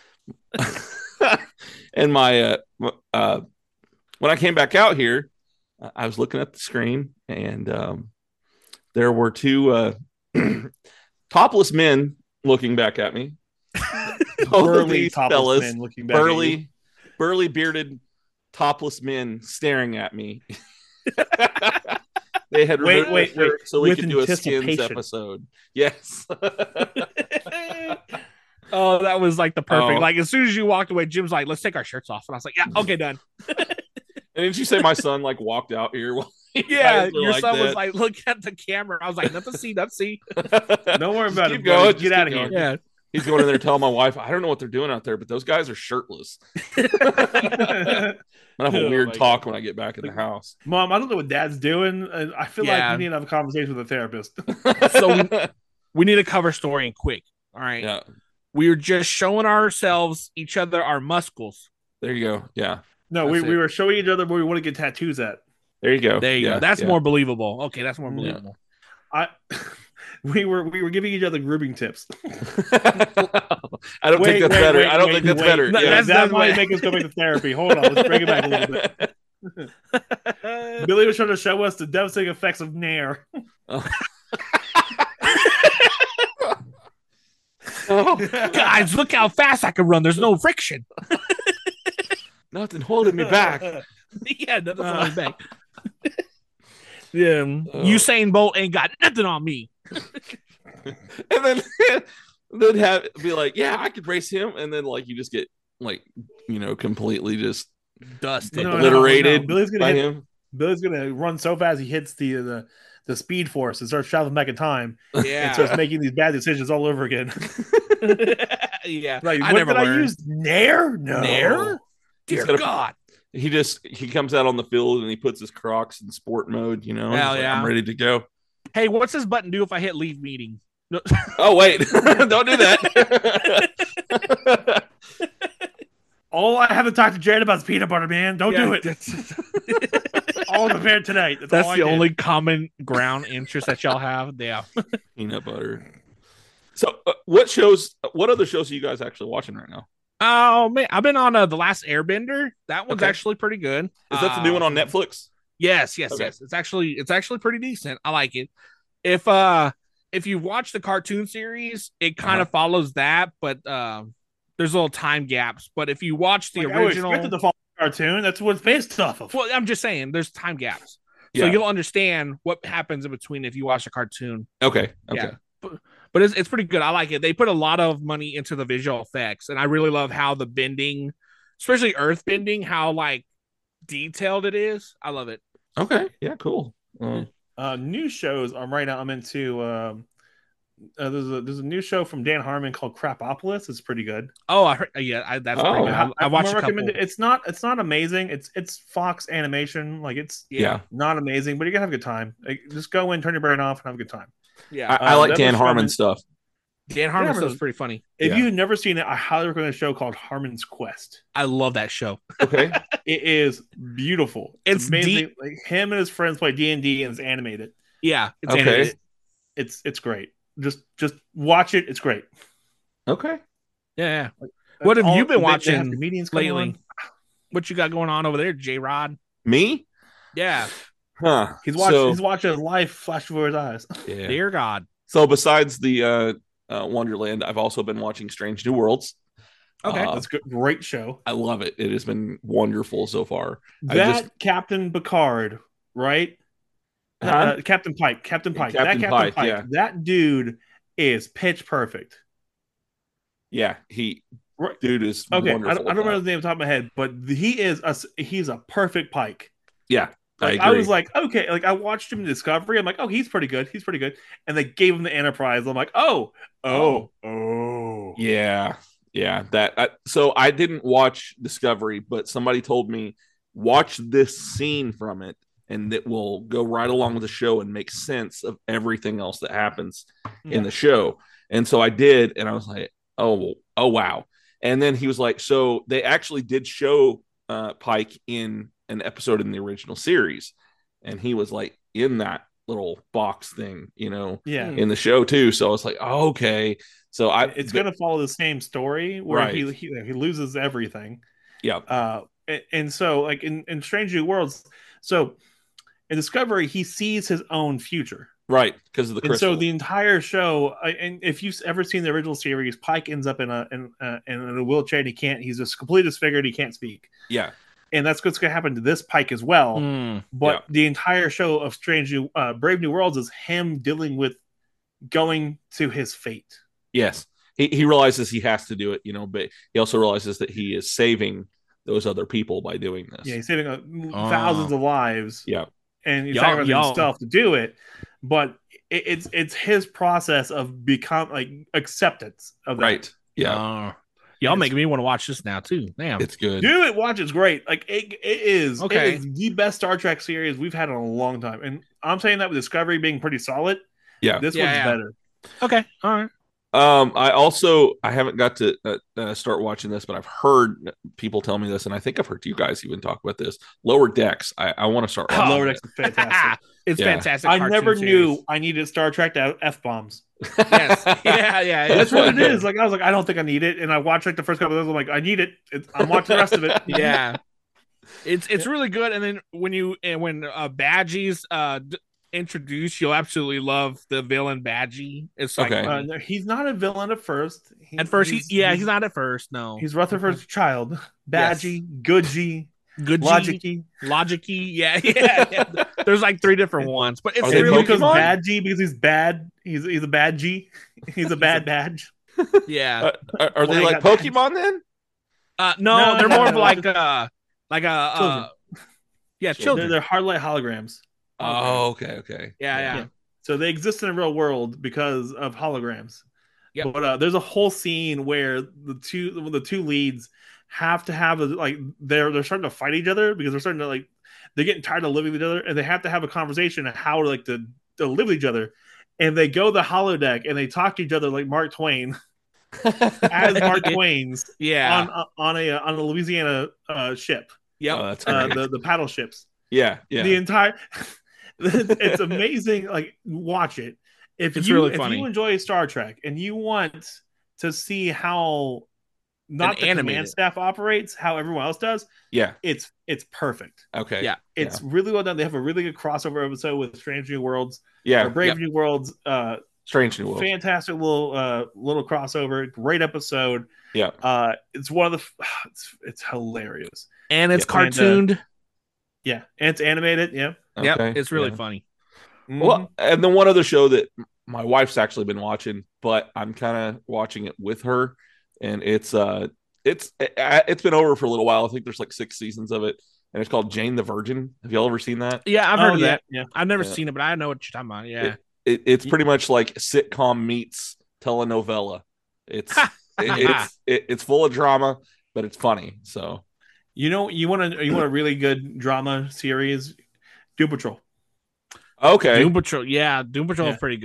And my uh, uh, when I came back out here, uh, I was looking at the screen, and um, there were two uh, topless men looking back at me. Both of Burly these topless fellas, men looking back at burly, you. burly bearded topless men staring at me. They had Wait, removed wait, their shirt wait. so we With could do a skins anticipation. episode. Yes. Oh, that was like the perfect. Oh. Like as soon as you walked away, Jim's like, "Let's take our shirts off," and I was like, "Yeah, okay, done." And didn't you say my son like walked out here? While you Yeah, guys were your like son was that? like, "Look at the camera." I was like, "Nothing to see, nothing to see." Don't worry Just about keep it. going, Going. just Get keep out of going. here. Yeah. He's going in there telling my wife, I don't know what they're doing out there, but those guys are shirtless. I'm gonna have a Oh weird my talk when I get back in the house. Mom, I don't know what Dad's doing. and I feel Yeah. like you need to have a conversation with a therapist. So we, we need a cover story and quick. All right. Yeah, We were just showing ourselves, each other, our muscles. there you go. Yeah, No, we, That's we it. were showing each other where we want to get tattoos at. there you go. There you Yeah, go. That's yeah. more believable. Okay, that's more Yeah. believable. I we were we were giving each other grooming tips. I don't Wait, think that's wait, better. wait, I don't wait, think that's wait. better. No, Yeah. that's- that might what- make us go back to therapy. Hold on, let's bring it back a little bit. Billy was trying to show us the devastating effects of Nair. Oh, Guys, look how fast I can run. There's no friction. nothing holding me back. Yeah, nothing's holding me back. Yeah, Oh. Usain Bolt ain't got nothing on me. And then then have be like, yeah, I could race him, and then like you just get like you know completely just Dusted. No, no, obliterated no. Billy's gonna by hit- him. Billy's gonna run so fast he hits the the, the speed force and starts traveling back in time Yeah. and starts making these bad decisions all over again. Yeah. Like, I what never did I learned. use? Nair? No. Nair? He's Dear gotta- God. He just he comes out on the field and he puts his Crocs in sport mode. You know, Hell He's like, yeah. I'm ready to go. Hey, what's this button do if I hit leave meeting? No- Oh wait, don't do that. All I have to talk to Jared about is peanut butter, man. Don't Yeah, do it. all prepared tonight. That's, That's all I the did. only common ground interest that y'all have. Yeah. Peanut butter. So, uh, what shows? What other shows are you guys actually watching right now? Oh man, I've been on uh, the Last Airbender. That one's Okay. actually pretty good. Is that the new Uh, one on Netflix? Yes, yes, Okay. yes. It's actually it's actually pretty decent. I like it. If uh if you watch the cartoon series, it kind of Uh-huh. follows that, but um there's little time gaps. But if you watch the Like, I would original, expect it to follow the cartoon. That's what it's based off of. well, I'm just saying there's time gaps, so Yeah. you'll understand what happens in between if you watch the cartoon. Okay. Okay. Yeah. But it's it's pretty good. I like it. They put a lot of money into the visual effects, and I really love how the bending, especially earth bending, how like detailed it is. I love it. Okay. Yeah. Cool. Um, Uh, new shows. I'm right now. I'm into. Um, uh, there's a there's a new show from Dan Harmon called Crapopolis. It's pretty good. Oh, I heard, yeah, I, that's Oh. pretty good. I, I I'm watched gonna a couple. recommend it. It's not it's not amazing. It's it's Fox animation. Like it's yeah. not amazing, but you're gonna have a good time. Like, just go in, turn your brain off, and have a good time. Yeah, I, I Uh, like that Dan was Harmon from- stuff. Dan Harmon Yeah, stuff's pretty funny. If Yeah. you've never seen it, I highly recommend a show called Harmon's Quest. I love that show. Okay. It is beautiful. It's amazing. deep. Like him and his friends play D and D, and it's animated. Yeah, it's Okay. animated. It's it's great. Just just watch it. It's great. Okay. Yeah. yeah. What have All- you been they- they have watching comedians come lately? on. What you got going on over there, J Rod? Me? Yeah. Huh. He's watching. So, he's watching his life flash before his eyes. yeah. Dear God. So besides the uh, uh, Wonderland, I've also been watching Strange New Worlds. Okay. Uh, That's a good, great show. I love it. It has been wonderful so far. I That just- Captain Picard, right? Huh? Uh, Captain Pike. Captain Pike. Captain that Captain Pike, Pike. yeah. That dude is pitch perfect. Yeah, he Right. dude is Okay, I wonderful. don't, I don't remember his name off the top of my head, but he is a he's a perfect Pike. Yeah, Like, I I, agree. was like, okay, like I watched him in Discovery. I'm like, oh, he's pretty good. He's pretty good. And they gave him the Enterprise. I'm like, oh, oh, oh. Yeah, yeah. That I, so I didn't watch Discovery, but somebody told me watch this scene from it, and it will go right along with the show and make sense of everything else that happens Yeah. in the show. And so I did, and I was like, oh, oh wow. And then he was like, so they actually did show uh, Pike in an episode in the original series, and he was like in that little box thing, you know, Yeah. in the show too. So I was like, oh, okay. So I It's the- going to follow the same story where Right. he, he he loses everything. yeah, Uh, and, and so like in, in Strange New Worlds, so in Discovery, he sees his own future. right, because of the And crystal. so the entire show, I- and if you've ever seen the original series, Pike ends up in a in, uh, in a wheelchair and he can't. He's just completely disfigured. He can't speak, yeah, and that's what's going to happen to this Pike as well. Mm. But Yeah. the entire show of Strange New, uh, Brave New Worlds is him dealing with going to his fate. yes. He he realizes he has to do it, you know, but he also realizes that he is saving those other people by doing this. Yeah, he's saving uh, thousands of lives. Yeah. and he's Y'all- sacrificing y'all- himself to do it. But it, it's it's his process of become like acceptance of that. Right. Yeah. Uh, y'all making me want to watch this now too. Damn. It's good. Do it. Watch. It's great. Like it, it is. Okay. It is the best Star Trek series we've had in a long time, and I'm saying that with Discovery being pretty solid. Yeah. This Yeah, one's yeah. better. Okay. All right. Um, I also I haven't got to uh, uh, start watching this, but I've heard people tell me this, and I think I've heard you guys even talk about this. Lower Decks. I, I want to start. Oh, watching Lower it. Decks is fantastic. It's Yeah. fantastic. I cartoon never series. knew I needed Star Trek to have f bombs. Yes. Yeah. Yeah. That's what it good. is. Like I was like, I don't think I need it, and I watched like the first couple of those. I'm like, I need it. It's, I'm watching the rest of it. Yeah. It's it's really good, and then when you and when uh, Badgies uh d- introduce, you'll absolutely love the villain Badgie. It's like Okay. Uh, no, he's not a villain at first. He- at first, he, yeah, he's, not at first. No, He's Rutherford's child. Badgie, Goodgie, good Logicy. Logicy. Yeah, yeah, yeah. There's like three different ones, but it's Are they really because Pokemon? Badgie because he's bad. He's he's a bad G. He's a bad badge. yeah. Uh, are, are they Well, like they got- Pokemon then? Uh, no, No, they're no, more no, of no. like uh like a uh, Children. yeah, They're, children. they're hard light holograms. Oh, okay, okay. yeah, yeah, Yeah. So they exist in the real world because of holograms. Yep. But uh, there's a whole scene where the two the two leads have to have a, like they're they're starting to fight each other because they're starting to like they're getting tired of living with each other, and they have to have a conversation of how to like to, to live with each other. And they go the holodeck and they talk to each other like Mark Twain as Mark Twain's yeah. on uh, on a on a Louisiana uh, ship, Yep. Oh, that's uh, great. the the paddle ships. yeah, yeah. The entire it's amazing. Like watch it if It's you really if funny. you enjoy Star Trek and you want to see how not And the animate command it. staff operates, how everyone else does. yeah. It's it's perfect. Okay. Yeah. It's really well done. They have a really good crossover episode with Strange New Worlds, yeah. or Brave Yep. New Worlds. Uh, Strange New World. fantastic little uh little crossover. Great episode. Yeah. Uh, it's one of the f- it's it's hilarious. And it's Yeah, and, uh, cartooned. Yeah, and it's animated. Yeah. Yep. Okay, It's really yeah. funny. Mhm. Well, and then one other show that my wife's actually been watching, but I'm kind of watching it with her, and it's uh, it's it's been over for a little while. I think there's like six seasons of it, and it's called Jane the Virgin. Have y'all ever seen that? Yeah, I've Oh, heard of yeah, that. yeah. I've never Yeah. seen it, but I know what you're talking about. Yeah. It, it's pretty much like sitcom meets telenovela. It's it, it's it, it's full of drama, but it's funny. So You know, you want to you want a really good drama series, Doom Patrol. okay, Doom Patrol. Yeah, Doom Patrol Yeah. is pretty good.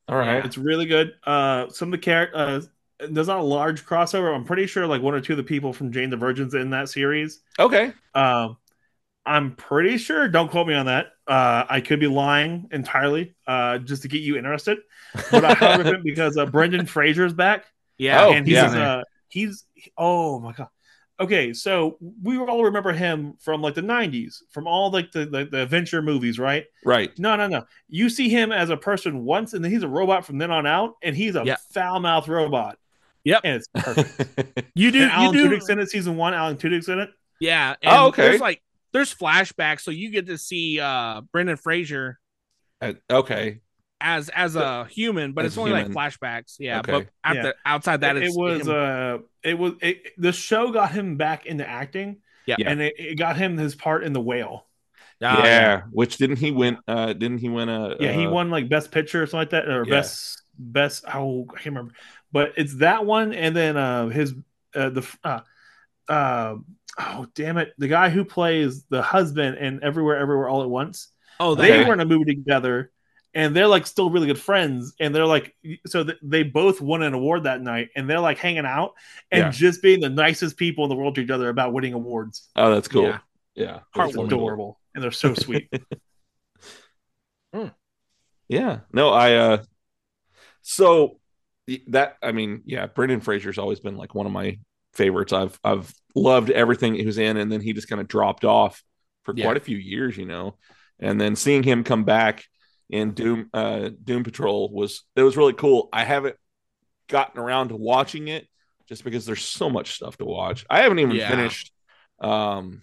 All right. It's really good. Uh, some of the characters, uh, there's not a large crossover. I'm pretty sure like one or two of the people from Jane the Virgin's in that series. Okay. Um, I'm pretty sure. Don't quote me on that. Uh, I could be lying entirely, uh, just to get you interested. But I highly recommend because uh, Brendan Fraser's back. Yeah, Oh, and he's yeah. uh, he's oh my god. Okay, so we all remember him from like the nineties, from all like the, the the adventure movies, right? Right. No, no, no. You see him as a person once, and then he's a robot from then on out, and he's a Yep. foul mouth robot. Yep. And it's perfect. You do. And Alan you do. Tudyk's in it, season one. Alan Tudyk's in it. Yeah. And Oh, okay. There's like there's flashbacks, so you get to see uh Brendan Fraser Uh, okay. as as a human, but As it's a only human. like flashbacks. Yeah. Okay. But after, Yeah. outside that, it, it's it was him. uh it was it, the show got him back into acting. Yeah. And it, it got him his part in The Whale. Ah, yeah. Which didn't he win? Uh, didn't he win a? Yeah, he uh, won like best picture or something like that, or Yeah. best best. Oh, I can't remember, but it's that one, and then uh his uh, the uh, uh oh damn it, the guy who plays the husband in Everywhere Everywhere All at Once. Oh, They Okay. were in a movie together, and they're like still really good friends, and they're like so th- they both won an award that night, and they're like hanging out and Yeah. just being the nicest people in the world to each other about winning awards. Oh, that's cool. Yeah. Yeah. It's That's adorable, and they're so sweet. Yeah. No, I uh so y- that I mean, yeah, Brendan Fraser's always been like one of my favorites. I've I've loved everything he was in, and then he just kind of dropped off for Yeah. quite a few years, you know. And then seeing him come back in Doom uh Doom Patrol was it was really cool. I haven't gotten around to watching it just because there's so much stuff to watch. I haven't even Yeah. finished um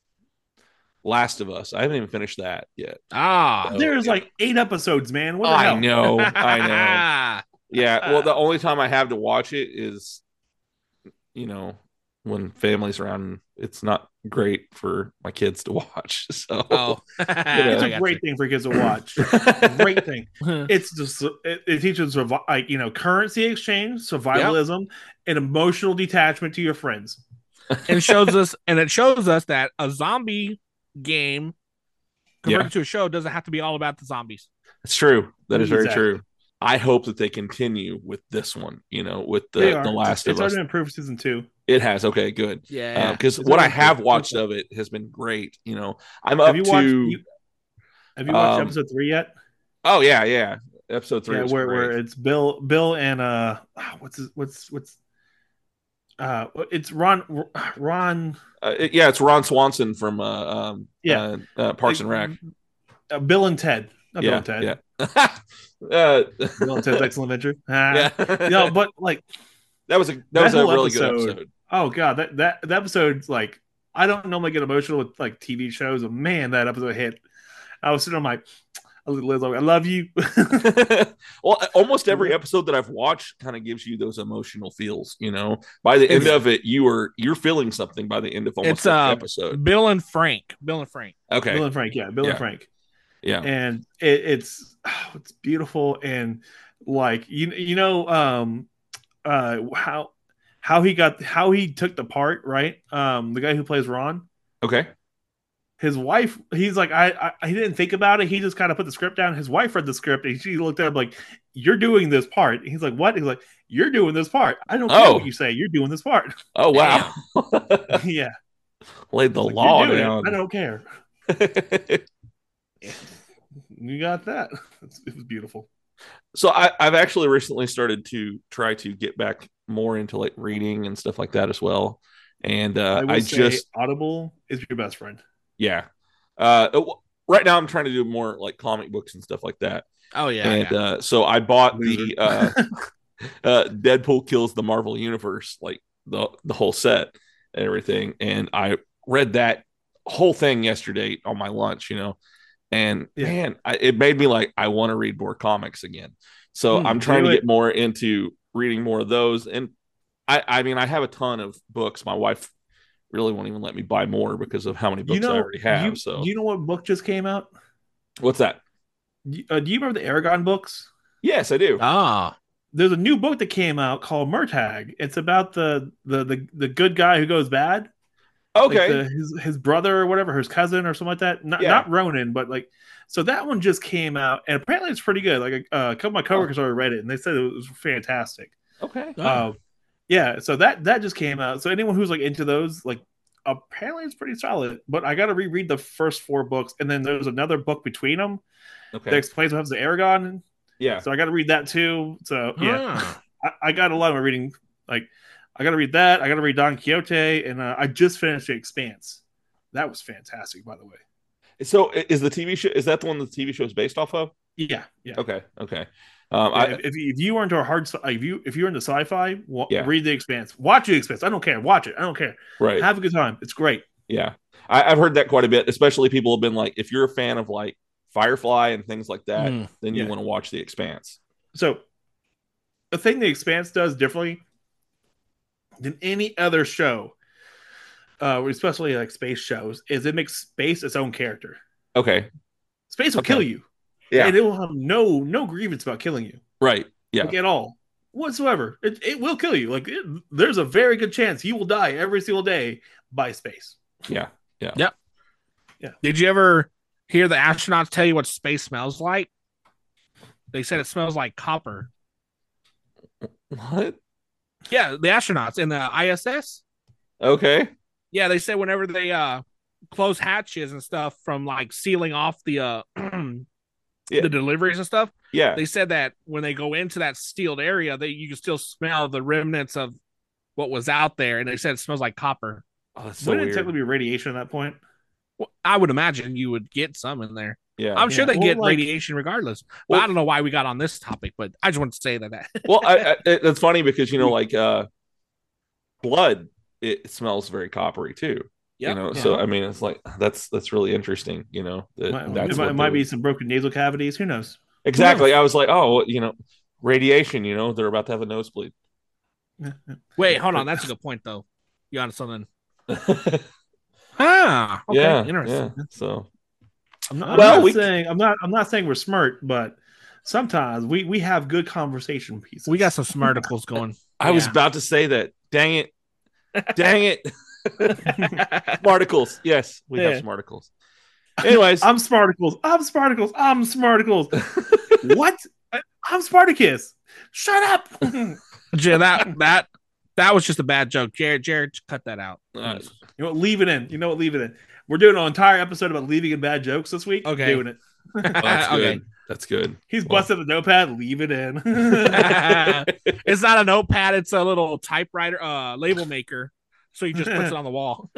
Last of Us. I haven't even finished that yet. Ah. So, There's yeah. like eight episodes, man. What the I hell? know, I know. Yeah, well, the only time I have to watch it is, you know, when family's around. It's not great for my kids to watch. So, Oh. It's I a got great thing for kids to watch. Great thing. It's just it, it teaches survi- like you know currency exchange, survivalism, and emotional detachment to your friends. and shows us and it shows us that a zombie game converted Yeah. to a show doesn't have to be all about the zombies. it's true. That is very Exactly. true. I hope that they continue with this one. You know, with They the are. the Last it's of Us. already been approved for season two. It has. Okay, good. Yeah. Because It's what I already have approved. watched of it has been great. You know, I'm up Have you to. watched? You, have you watched um, episode three yet? Oh yeah, yeah. Episode three. Yeah, was where great. where it's Bill, Bill, and uh, what's his, what's what's uh, it's Ron, Ron, Uh, it- yeah, it's Ron Swanson from uh, um, Yeah. uh, uh, Parks and Rec. uh, Bill and Ted, not Bill Yeah, and Ted, yeah. uh, Bill and Ted's Excellent Adventure. Ah. yeah, No, but like that was a that, was a whole really good episode. Oh god, that that that episode's like I don't normally get emotional with like T V shows, but man, that episode hit. I was sitting on my, I was Liz, like, I love you. Well, almost every episode that I've watched kind of gives you those emotional feels. You know, by the end It's- of it, you are you're feeling something by the end of almost It's every uh episode. Bill and Frank. Bill and Frank. Okay, Bill and Frank, yeah, Bill Yeah. and Frank, yeah, and it, it's oh, it's beautiful and like you you know um uh how how he got how he took the part right um the guy who plays Ron. okay, His wife, he's like, I, I, he didn't think about it. He just kind of put the script down. His wife read the script and she looked at him like, "You're doing this part." He's like, "What?" He's like, "You're doing this part. I don't care Oh. what you say. You're doing this part." oh wow, Yeah, laid the Like, law "You're doing it. down. I don't care. You got that. It's, it was beautiful. So I, I've actually recently started to try to get back more into like reading and stuff like that as well. And uh, will I, say just Audible is your best friend. yeah. Uh, right now I'm trying to do more like comic books and stuff like that. Oh yeah. and yeah. uh, so I bought Loser. the uh, uh, Deadpool Kills the Marvel Universe, like the the whole set and everything. And I read that whole thing yesterday on my lunch, you know. And Yeah. man, I, it made me like I want to read more comics again. So Hmm, I'm trying do to it. get more into reading more of those. And I, I mean, I have a ton of books. My wife really won't even let me buy more because of how many books You know, I already have. you, so do you know what book just came out? what's that? Do uh, do you remember the Aragon books? Yes, I do. Ah. There's a new book that came out called Murtag. It's about the the the, the good guy who goes bad. Okay. Like the, his his brother or whatever, his cousin or something like that. Not Yeah. not Ronan, but like so that one just came out, and apparently it's pretty good. Like uh, a couple of my coworkers already read it, and they said it was fantastic. Okay. Uh, yeah, so that that just came out. So anyone who's like into those, like apparently it's pretty solid. But I got to reread the first four books, and then there's another book between them Okay. that explains what happens to Aragon. Yeah. So I got to read that too. So yeah, Ah. I, I got a lot of reading. Like I got to read that. I got to read Don Quixote, and uh, I just finished The Expanse. That was fantastic, by the way. So is the T V show? Is that the one the T V show is based off of? Yeah, yeah. Okay. Okay. Um, Yeah, I, if, if you if you are into a hard, sci- if you if you're into sci-fi, wa- Yeah. read The Expanse. Watch The Expanse. I don't care. Watch it. I don't care. Right. Have a good time. It's great. Yeah, I, I've heard that quite a bit. Especially people have been like, if you're a fan of like Firefly and things like that, Mm, then you yeah. want to watch The Expanse. So, the thing The Expanse does differently than any other show, uh, especially like space shows, is it makes space its own character. Okay. Space will Okay. kill you, Yeah. and it will have no no grievance about killing you, Right. Yeah. like at all whatsoever. It it will kill you. Like it, there's a very good chance you will die every single day by space. Yeah. Yeah. Yep. Yeah. Did you ever hear the astronauts tell you what space smells like? They said it smells like copper. What? Yeah, the astronauts in the I S S. Okay. Yeah, they said whenever they uh close hatches and stuff from like sealing off the uh Yeah. the deliveries and stuff. Yeah. They said that when they go into that sealed area, that you can still smell the remnants of what was out there, and they said it smells like copper. Oh, that's so Wouldn't it weird. technically be radiation at that point? Well, I would imagine you would get some in there. Yeah. I'm sure Yeah. they Well, get like- radiation regardless. But Well- I don't know why we got on this topic, but I just want to say that. that. Well, I, I, it- it's funny because you know, like uh, blood, it smells very coppery too. Yep. You know, Yeah. so I mean, it's like that's that's really interesting. You know, that, It might, that's it might, what it might they be would- some broken nasal cavities. Who knows? exactly. I was like, oh, well, you know, radiation. You know, they're about to have a nosebleed. Wait, hold on. That's a good point, though. You on something? Ah, okay, yeah, interesting. yeah. So I'm not, I'm Well, not we- saying I'm not I'm not saying we're smart, but sometimes we we have good conversation pieces. We got some smarticles going. I was Yeah. about to say that. Dang it! Dang it! Smarticles. Yes, we Yeah. have smarticles. Anyways, I'm Spartacles. I'm Spartacles. I'm Spartacles. What? I- I'm Spartacus. Shut up. Yeah, that that that was just a bad joke. Jared, Jared, cut that out. uh, You know what? Leave it in. You know what? Leave it in. We're doing an entire episode about leaving in bad jokes this week. Okay. Doing it. well, that's Okay. good. That's good. He's Well, busted the notepad. Leave it in. It's not a notepad; it's a little typewriter, uh, label maker. So he just puts it on the wall.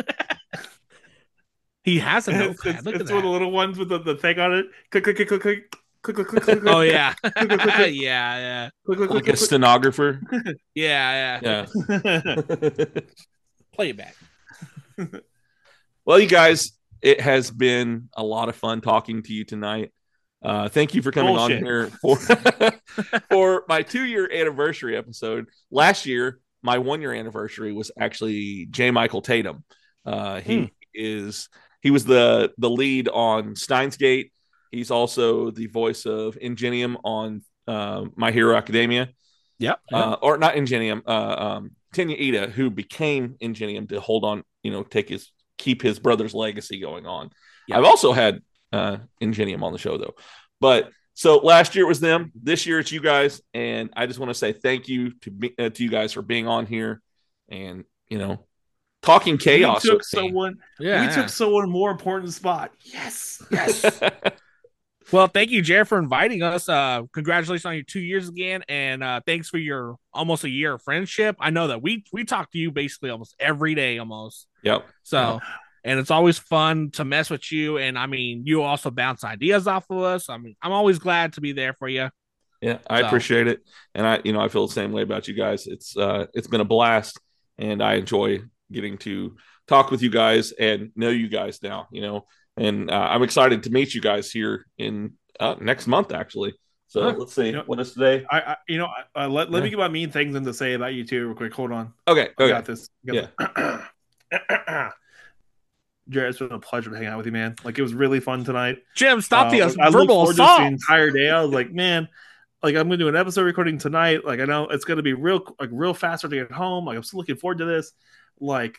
He has a it's notepad. it's, Look at it's one of the that. little ones with the, the thing on it. Click, click, click, click, click. Click, click, click, click, Oh yeah, click, click, click, click. yeah, yeah, Click, click, like click, a stenographer. yeah, yeah. Yeah. Play it back. Well, you guys, it has been a lot of fun talking to you tonight. Uh, thank you for coming Bullshit. on here for for my two year anniversary episode. Last year, my one year anniversary was actually J. Michael Tatum. Uh, he Hmm. is he was the the lead on Steins Gate. He's also the voice of Ingenium on uh, My Hero Academia. Yep. Uh, or not Ingenium, uh, um, Tenya Ida, who became Ingenium to hold on, you know, take his keep his brother's legacy going on. Yeah. I've also had uh, Ingenium on the show though, but so last year it was them. This year it's you guys, and I just want to say thank you to be, uh, to you guys for being on here, and you know, talking chaos. We took with me. someone. Yeah. We took someone more important spot. Yes. Yes. Well, thank you, Jared, for inviting us. Uh, congratulations on your two years again, and uh, thanks for your almost a year of friendship. I know that we we talk to you basically almost every day, almost. Yep. So, and it's always fun to mess with you. And I mean, you also bounce ideas off of us. I mean, I'm always glad to be there for you. Yeah, I So- appreciate it, and I, you know, I feel the same way about you guys. It's uh, it's been a blast, and I enjoy getting to talk with you guys and know you guys now. You know, and uh, I'm excited to meet you guys here in uh, next month, actually. So Huh. let's see, You know- what is today? I, I you know, uh, let, let Yeah. me get my mean things in to say about you too, real quick. Hold on. Okay, I okay, got this. I got this. Jared, it's been a pleasure to hang out with you, man. Like it was really fun tonight. Jim, stop the Uh, I looked verbal forward to this assault. the entire day. I was like, man, like I'm gonna do an episode recording tonight. Like I know it's gonna be real, like real faster to get home. Like I'm still looking forward to this. Like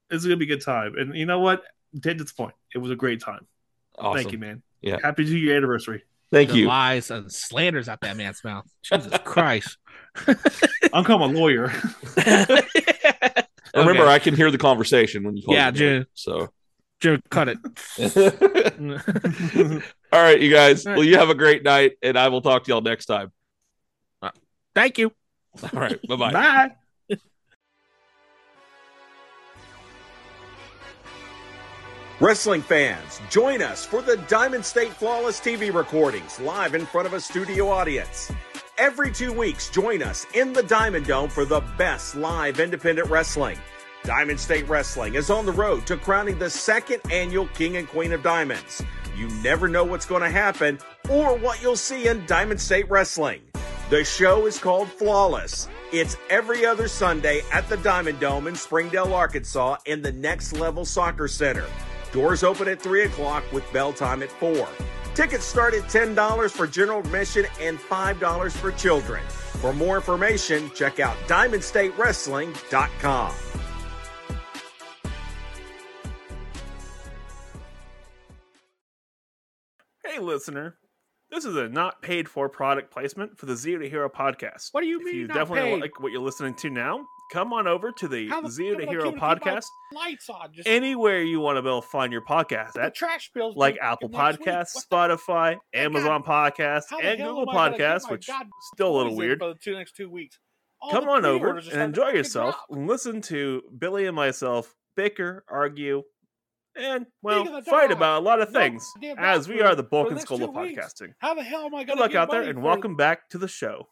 It's gonna be a good time. And you know what? Did disappoint. It was a great time. Awesome. Thank you, man. Yeah. Happy two year anniversary. Thank The you. lies and slanders out that man's mouth. Jesus Christ. I'm calling a lawyer. Remember, Okay. I can hear the conversation when you call Yeah, it. Jim. So, Jim, cut it. all right, you guys. Well, you have a great night, and I will talk to y'all next time. Thank you. All right. Bye-bye. Bye. Wrestling fans, join us for the Diamond State Flawless T V recordings live in front of a studio audience. Every two weeks, join us in the Diamond Dome for the best live independent wrestling. Diamond State Wrestling is on the road to crowning the second annual King and Queen of Diamonds. You never know what's going to happen or what you'll see in Diamond State Wrestling. The show is called Flawless. It's every other Sunday at the Diamond Dome in Springdale, Arkansas in the Next Level Soccer Center. Doors open at three o'clock with bell time at four. Tickets start at ten dollars for general admission and five dollars for children. For more information, check out diamond state wrestling dot com. Hey, listener. This is a not paid for product placement for the Zero to Hero podcast. What do you If mean you not definitely paid? like what you're listening to now, come on over to the How the Zero fuck to am I Hero keeping- keep my podcast. Lights on. Just Anywhere you want to be able to find your podcast the at, trash bills. like due Apple next week. Podcasts, Spotify, Amazon Podcasts, How the and hell Google am I gonna keep Podcasts, my which God still a little toys in weird. for the two next two weeks. All Come the on over pre-orders are and starting to enjoy fucking yourself. drop. And listen to Billy and myself bicker, argue, and, Speak well, of the fight dog, about a lot of no things, goddamn as we doctor are the for bulk the and next school of two weeks. podcasting. How the hell am I Good going to luck get out there, money and for- welcome back to the show.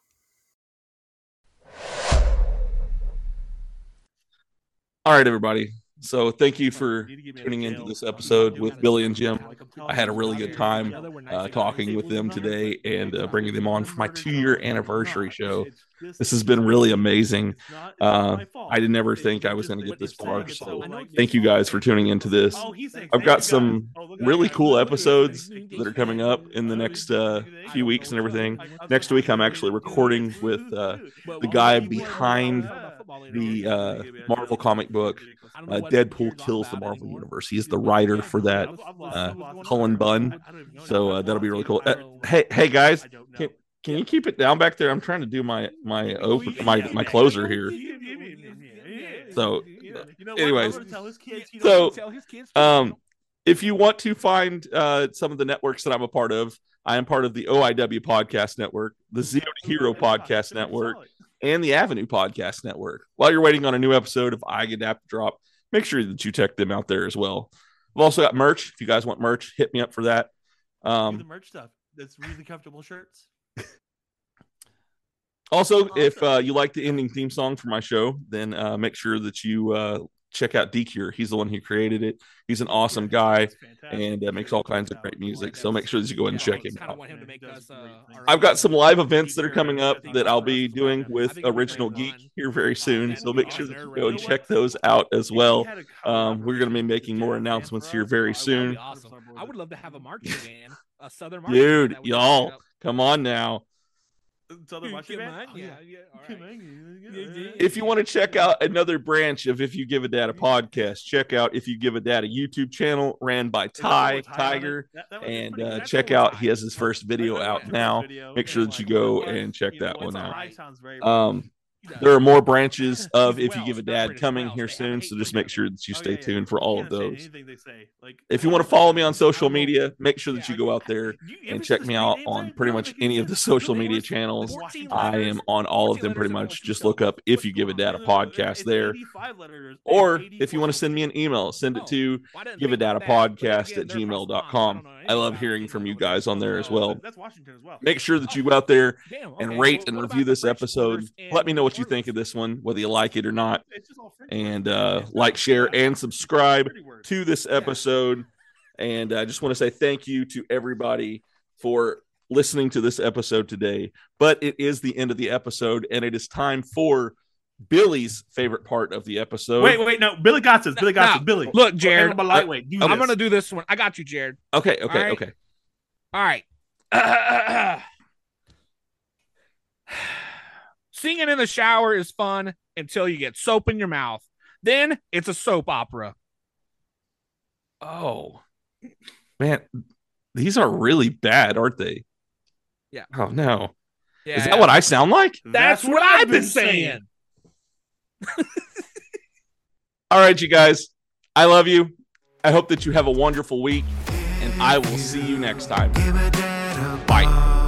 All right, everybody. So thank you for tuning into this episode with Billy and Jim. I had a really good time uh, talking with them today and uh, bringing them on for my two-year anniversary show. This has been really amazing. Uh, I did never think I was going to get this far. So thank you guys for tuning into this. I've got some really cool episodes that are coming up in the next uh, few weeks and everything. Next week, I'm actually recording with uh, the guy behind the uh, Marvel comic book, uh, Deadpool Kills the Marvel Universe. He's the writer for that, uh, Cullen Bunn. So uh, that'll be really cool. Uh, hey, hey guys, can, can you keep it down back there? I'm trying to do my my open my my closer here. So, anyways, so um, if you want to find uh, some of the networks that I'm a part of, I am part of the O I W Podcast Network, the Zero to Hero Podcast Network, and the Avenue Podcast Network. While you're waiting on a new episode of I Get App to drop, make sure that you check them out there as well. I've also got merch. If you guys want merch, hit me up for that. Um, the merch stuff. That's really comfortable shirts. Also, if uh, you like the ending theme song for my show, then uh, make sure that you uh, check out D-Cure. He's the one who created it. He's an awesome guy and uh, makes all kinds of great music. So make sure that you go ahead and check him out. I've got some live events that are coming up that I'll be doing with Original Geek here very soon. So make sure that you go and check those out as well. Um, we're going to be making more announcements here very soon. I would love to have a marching band, a southern marching Dude, band that would y'all, stand up. come on now. Southern marching band? Yeah, yeah, all right. If you want to check out another branch of If You Give a Data podcast, check out If You Give a Data YouTube channel ran by Ty Tiger, and uh, check out, he has his first video out now. Make sure that you go and check that one out. Um, there are more branches of If You Give a Dad coming here soon, so just make sure that you stay tuned for all of those. If you want to follow me on social media, make sure that you go out there and check me out on pretty much any of the social media channels. I am on all of them pretty much. Just look up If You Give a Data podcast there. Or if you want to send me an email, send it to give a data podcast at gmail dot com. I love hearing from you guys on there as well. Make sure that you go out there and rate and review this episode. Let me know what you think of this one, whether you like it or not, and uh, like, share, and subscribe to this episode. And I just want to say thank you to everybody for listening to this episode today. But it is the end of the episode, and it is time for Billy's favorite part of the episode. Wait, wait, no. Billy got this. Billy got Now, this. Billy. Look, Jared. I'm a lightweight. Do I'm this. going to do this one. I got you, Jared. Okay, okay, All right? okay. All right. Singing in the shower is fun until you get soap in your mouth. Then it's a soap opera. Oh, man. These are really bad, aren't they? Yeah. Oh, no. Yeah, Is that what I sound like? That's, That's what, what I've, I've been, been saying. saying. All right, you guys. I love you. I hope that you have a wonderful week, and I will see you next time. Bye.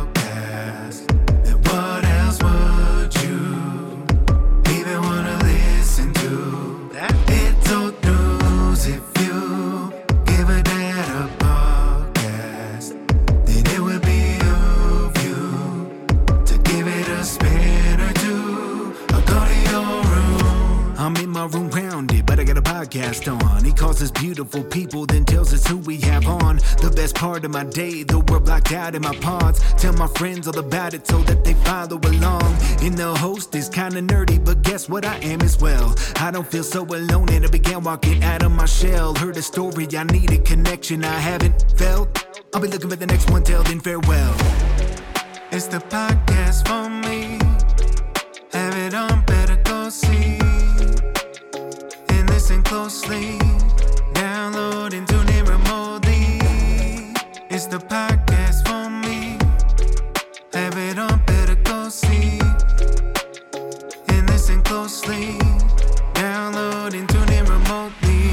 Room rounded, but I got a podcast on. He calls us beautiful people, then tells us who we have on. The best part of my day, though we're blocked out in my pods. Tell my friends all about it so that they follow along. And the host is kinda nerdy, but guess what I am as well. I don't feel so alone, and I began walking out of my shell. Heard a story, I needed connection I haven't felt. I'll be looking for the next one, till then farewell. It's the podcast for me. Have it on, better go see. Listen closely, download and tune in remotely. It's the podcast for me. Have it on, better go see. And listen closely, download and tune in remotely.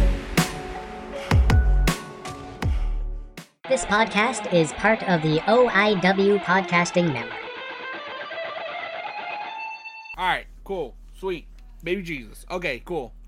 This podcast is part of the O I W Podcasting Network. All right, cool, sweet. Baby Jesus. Okay, cool.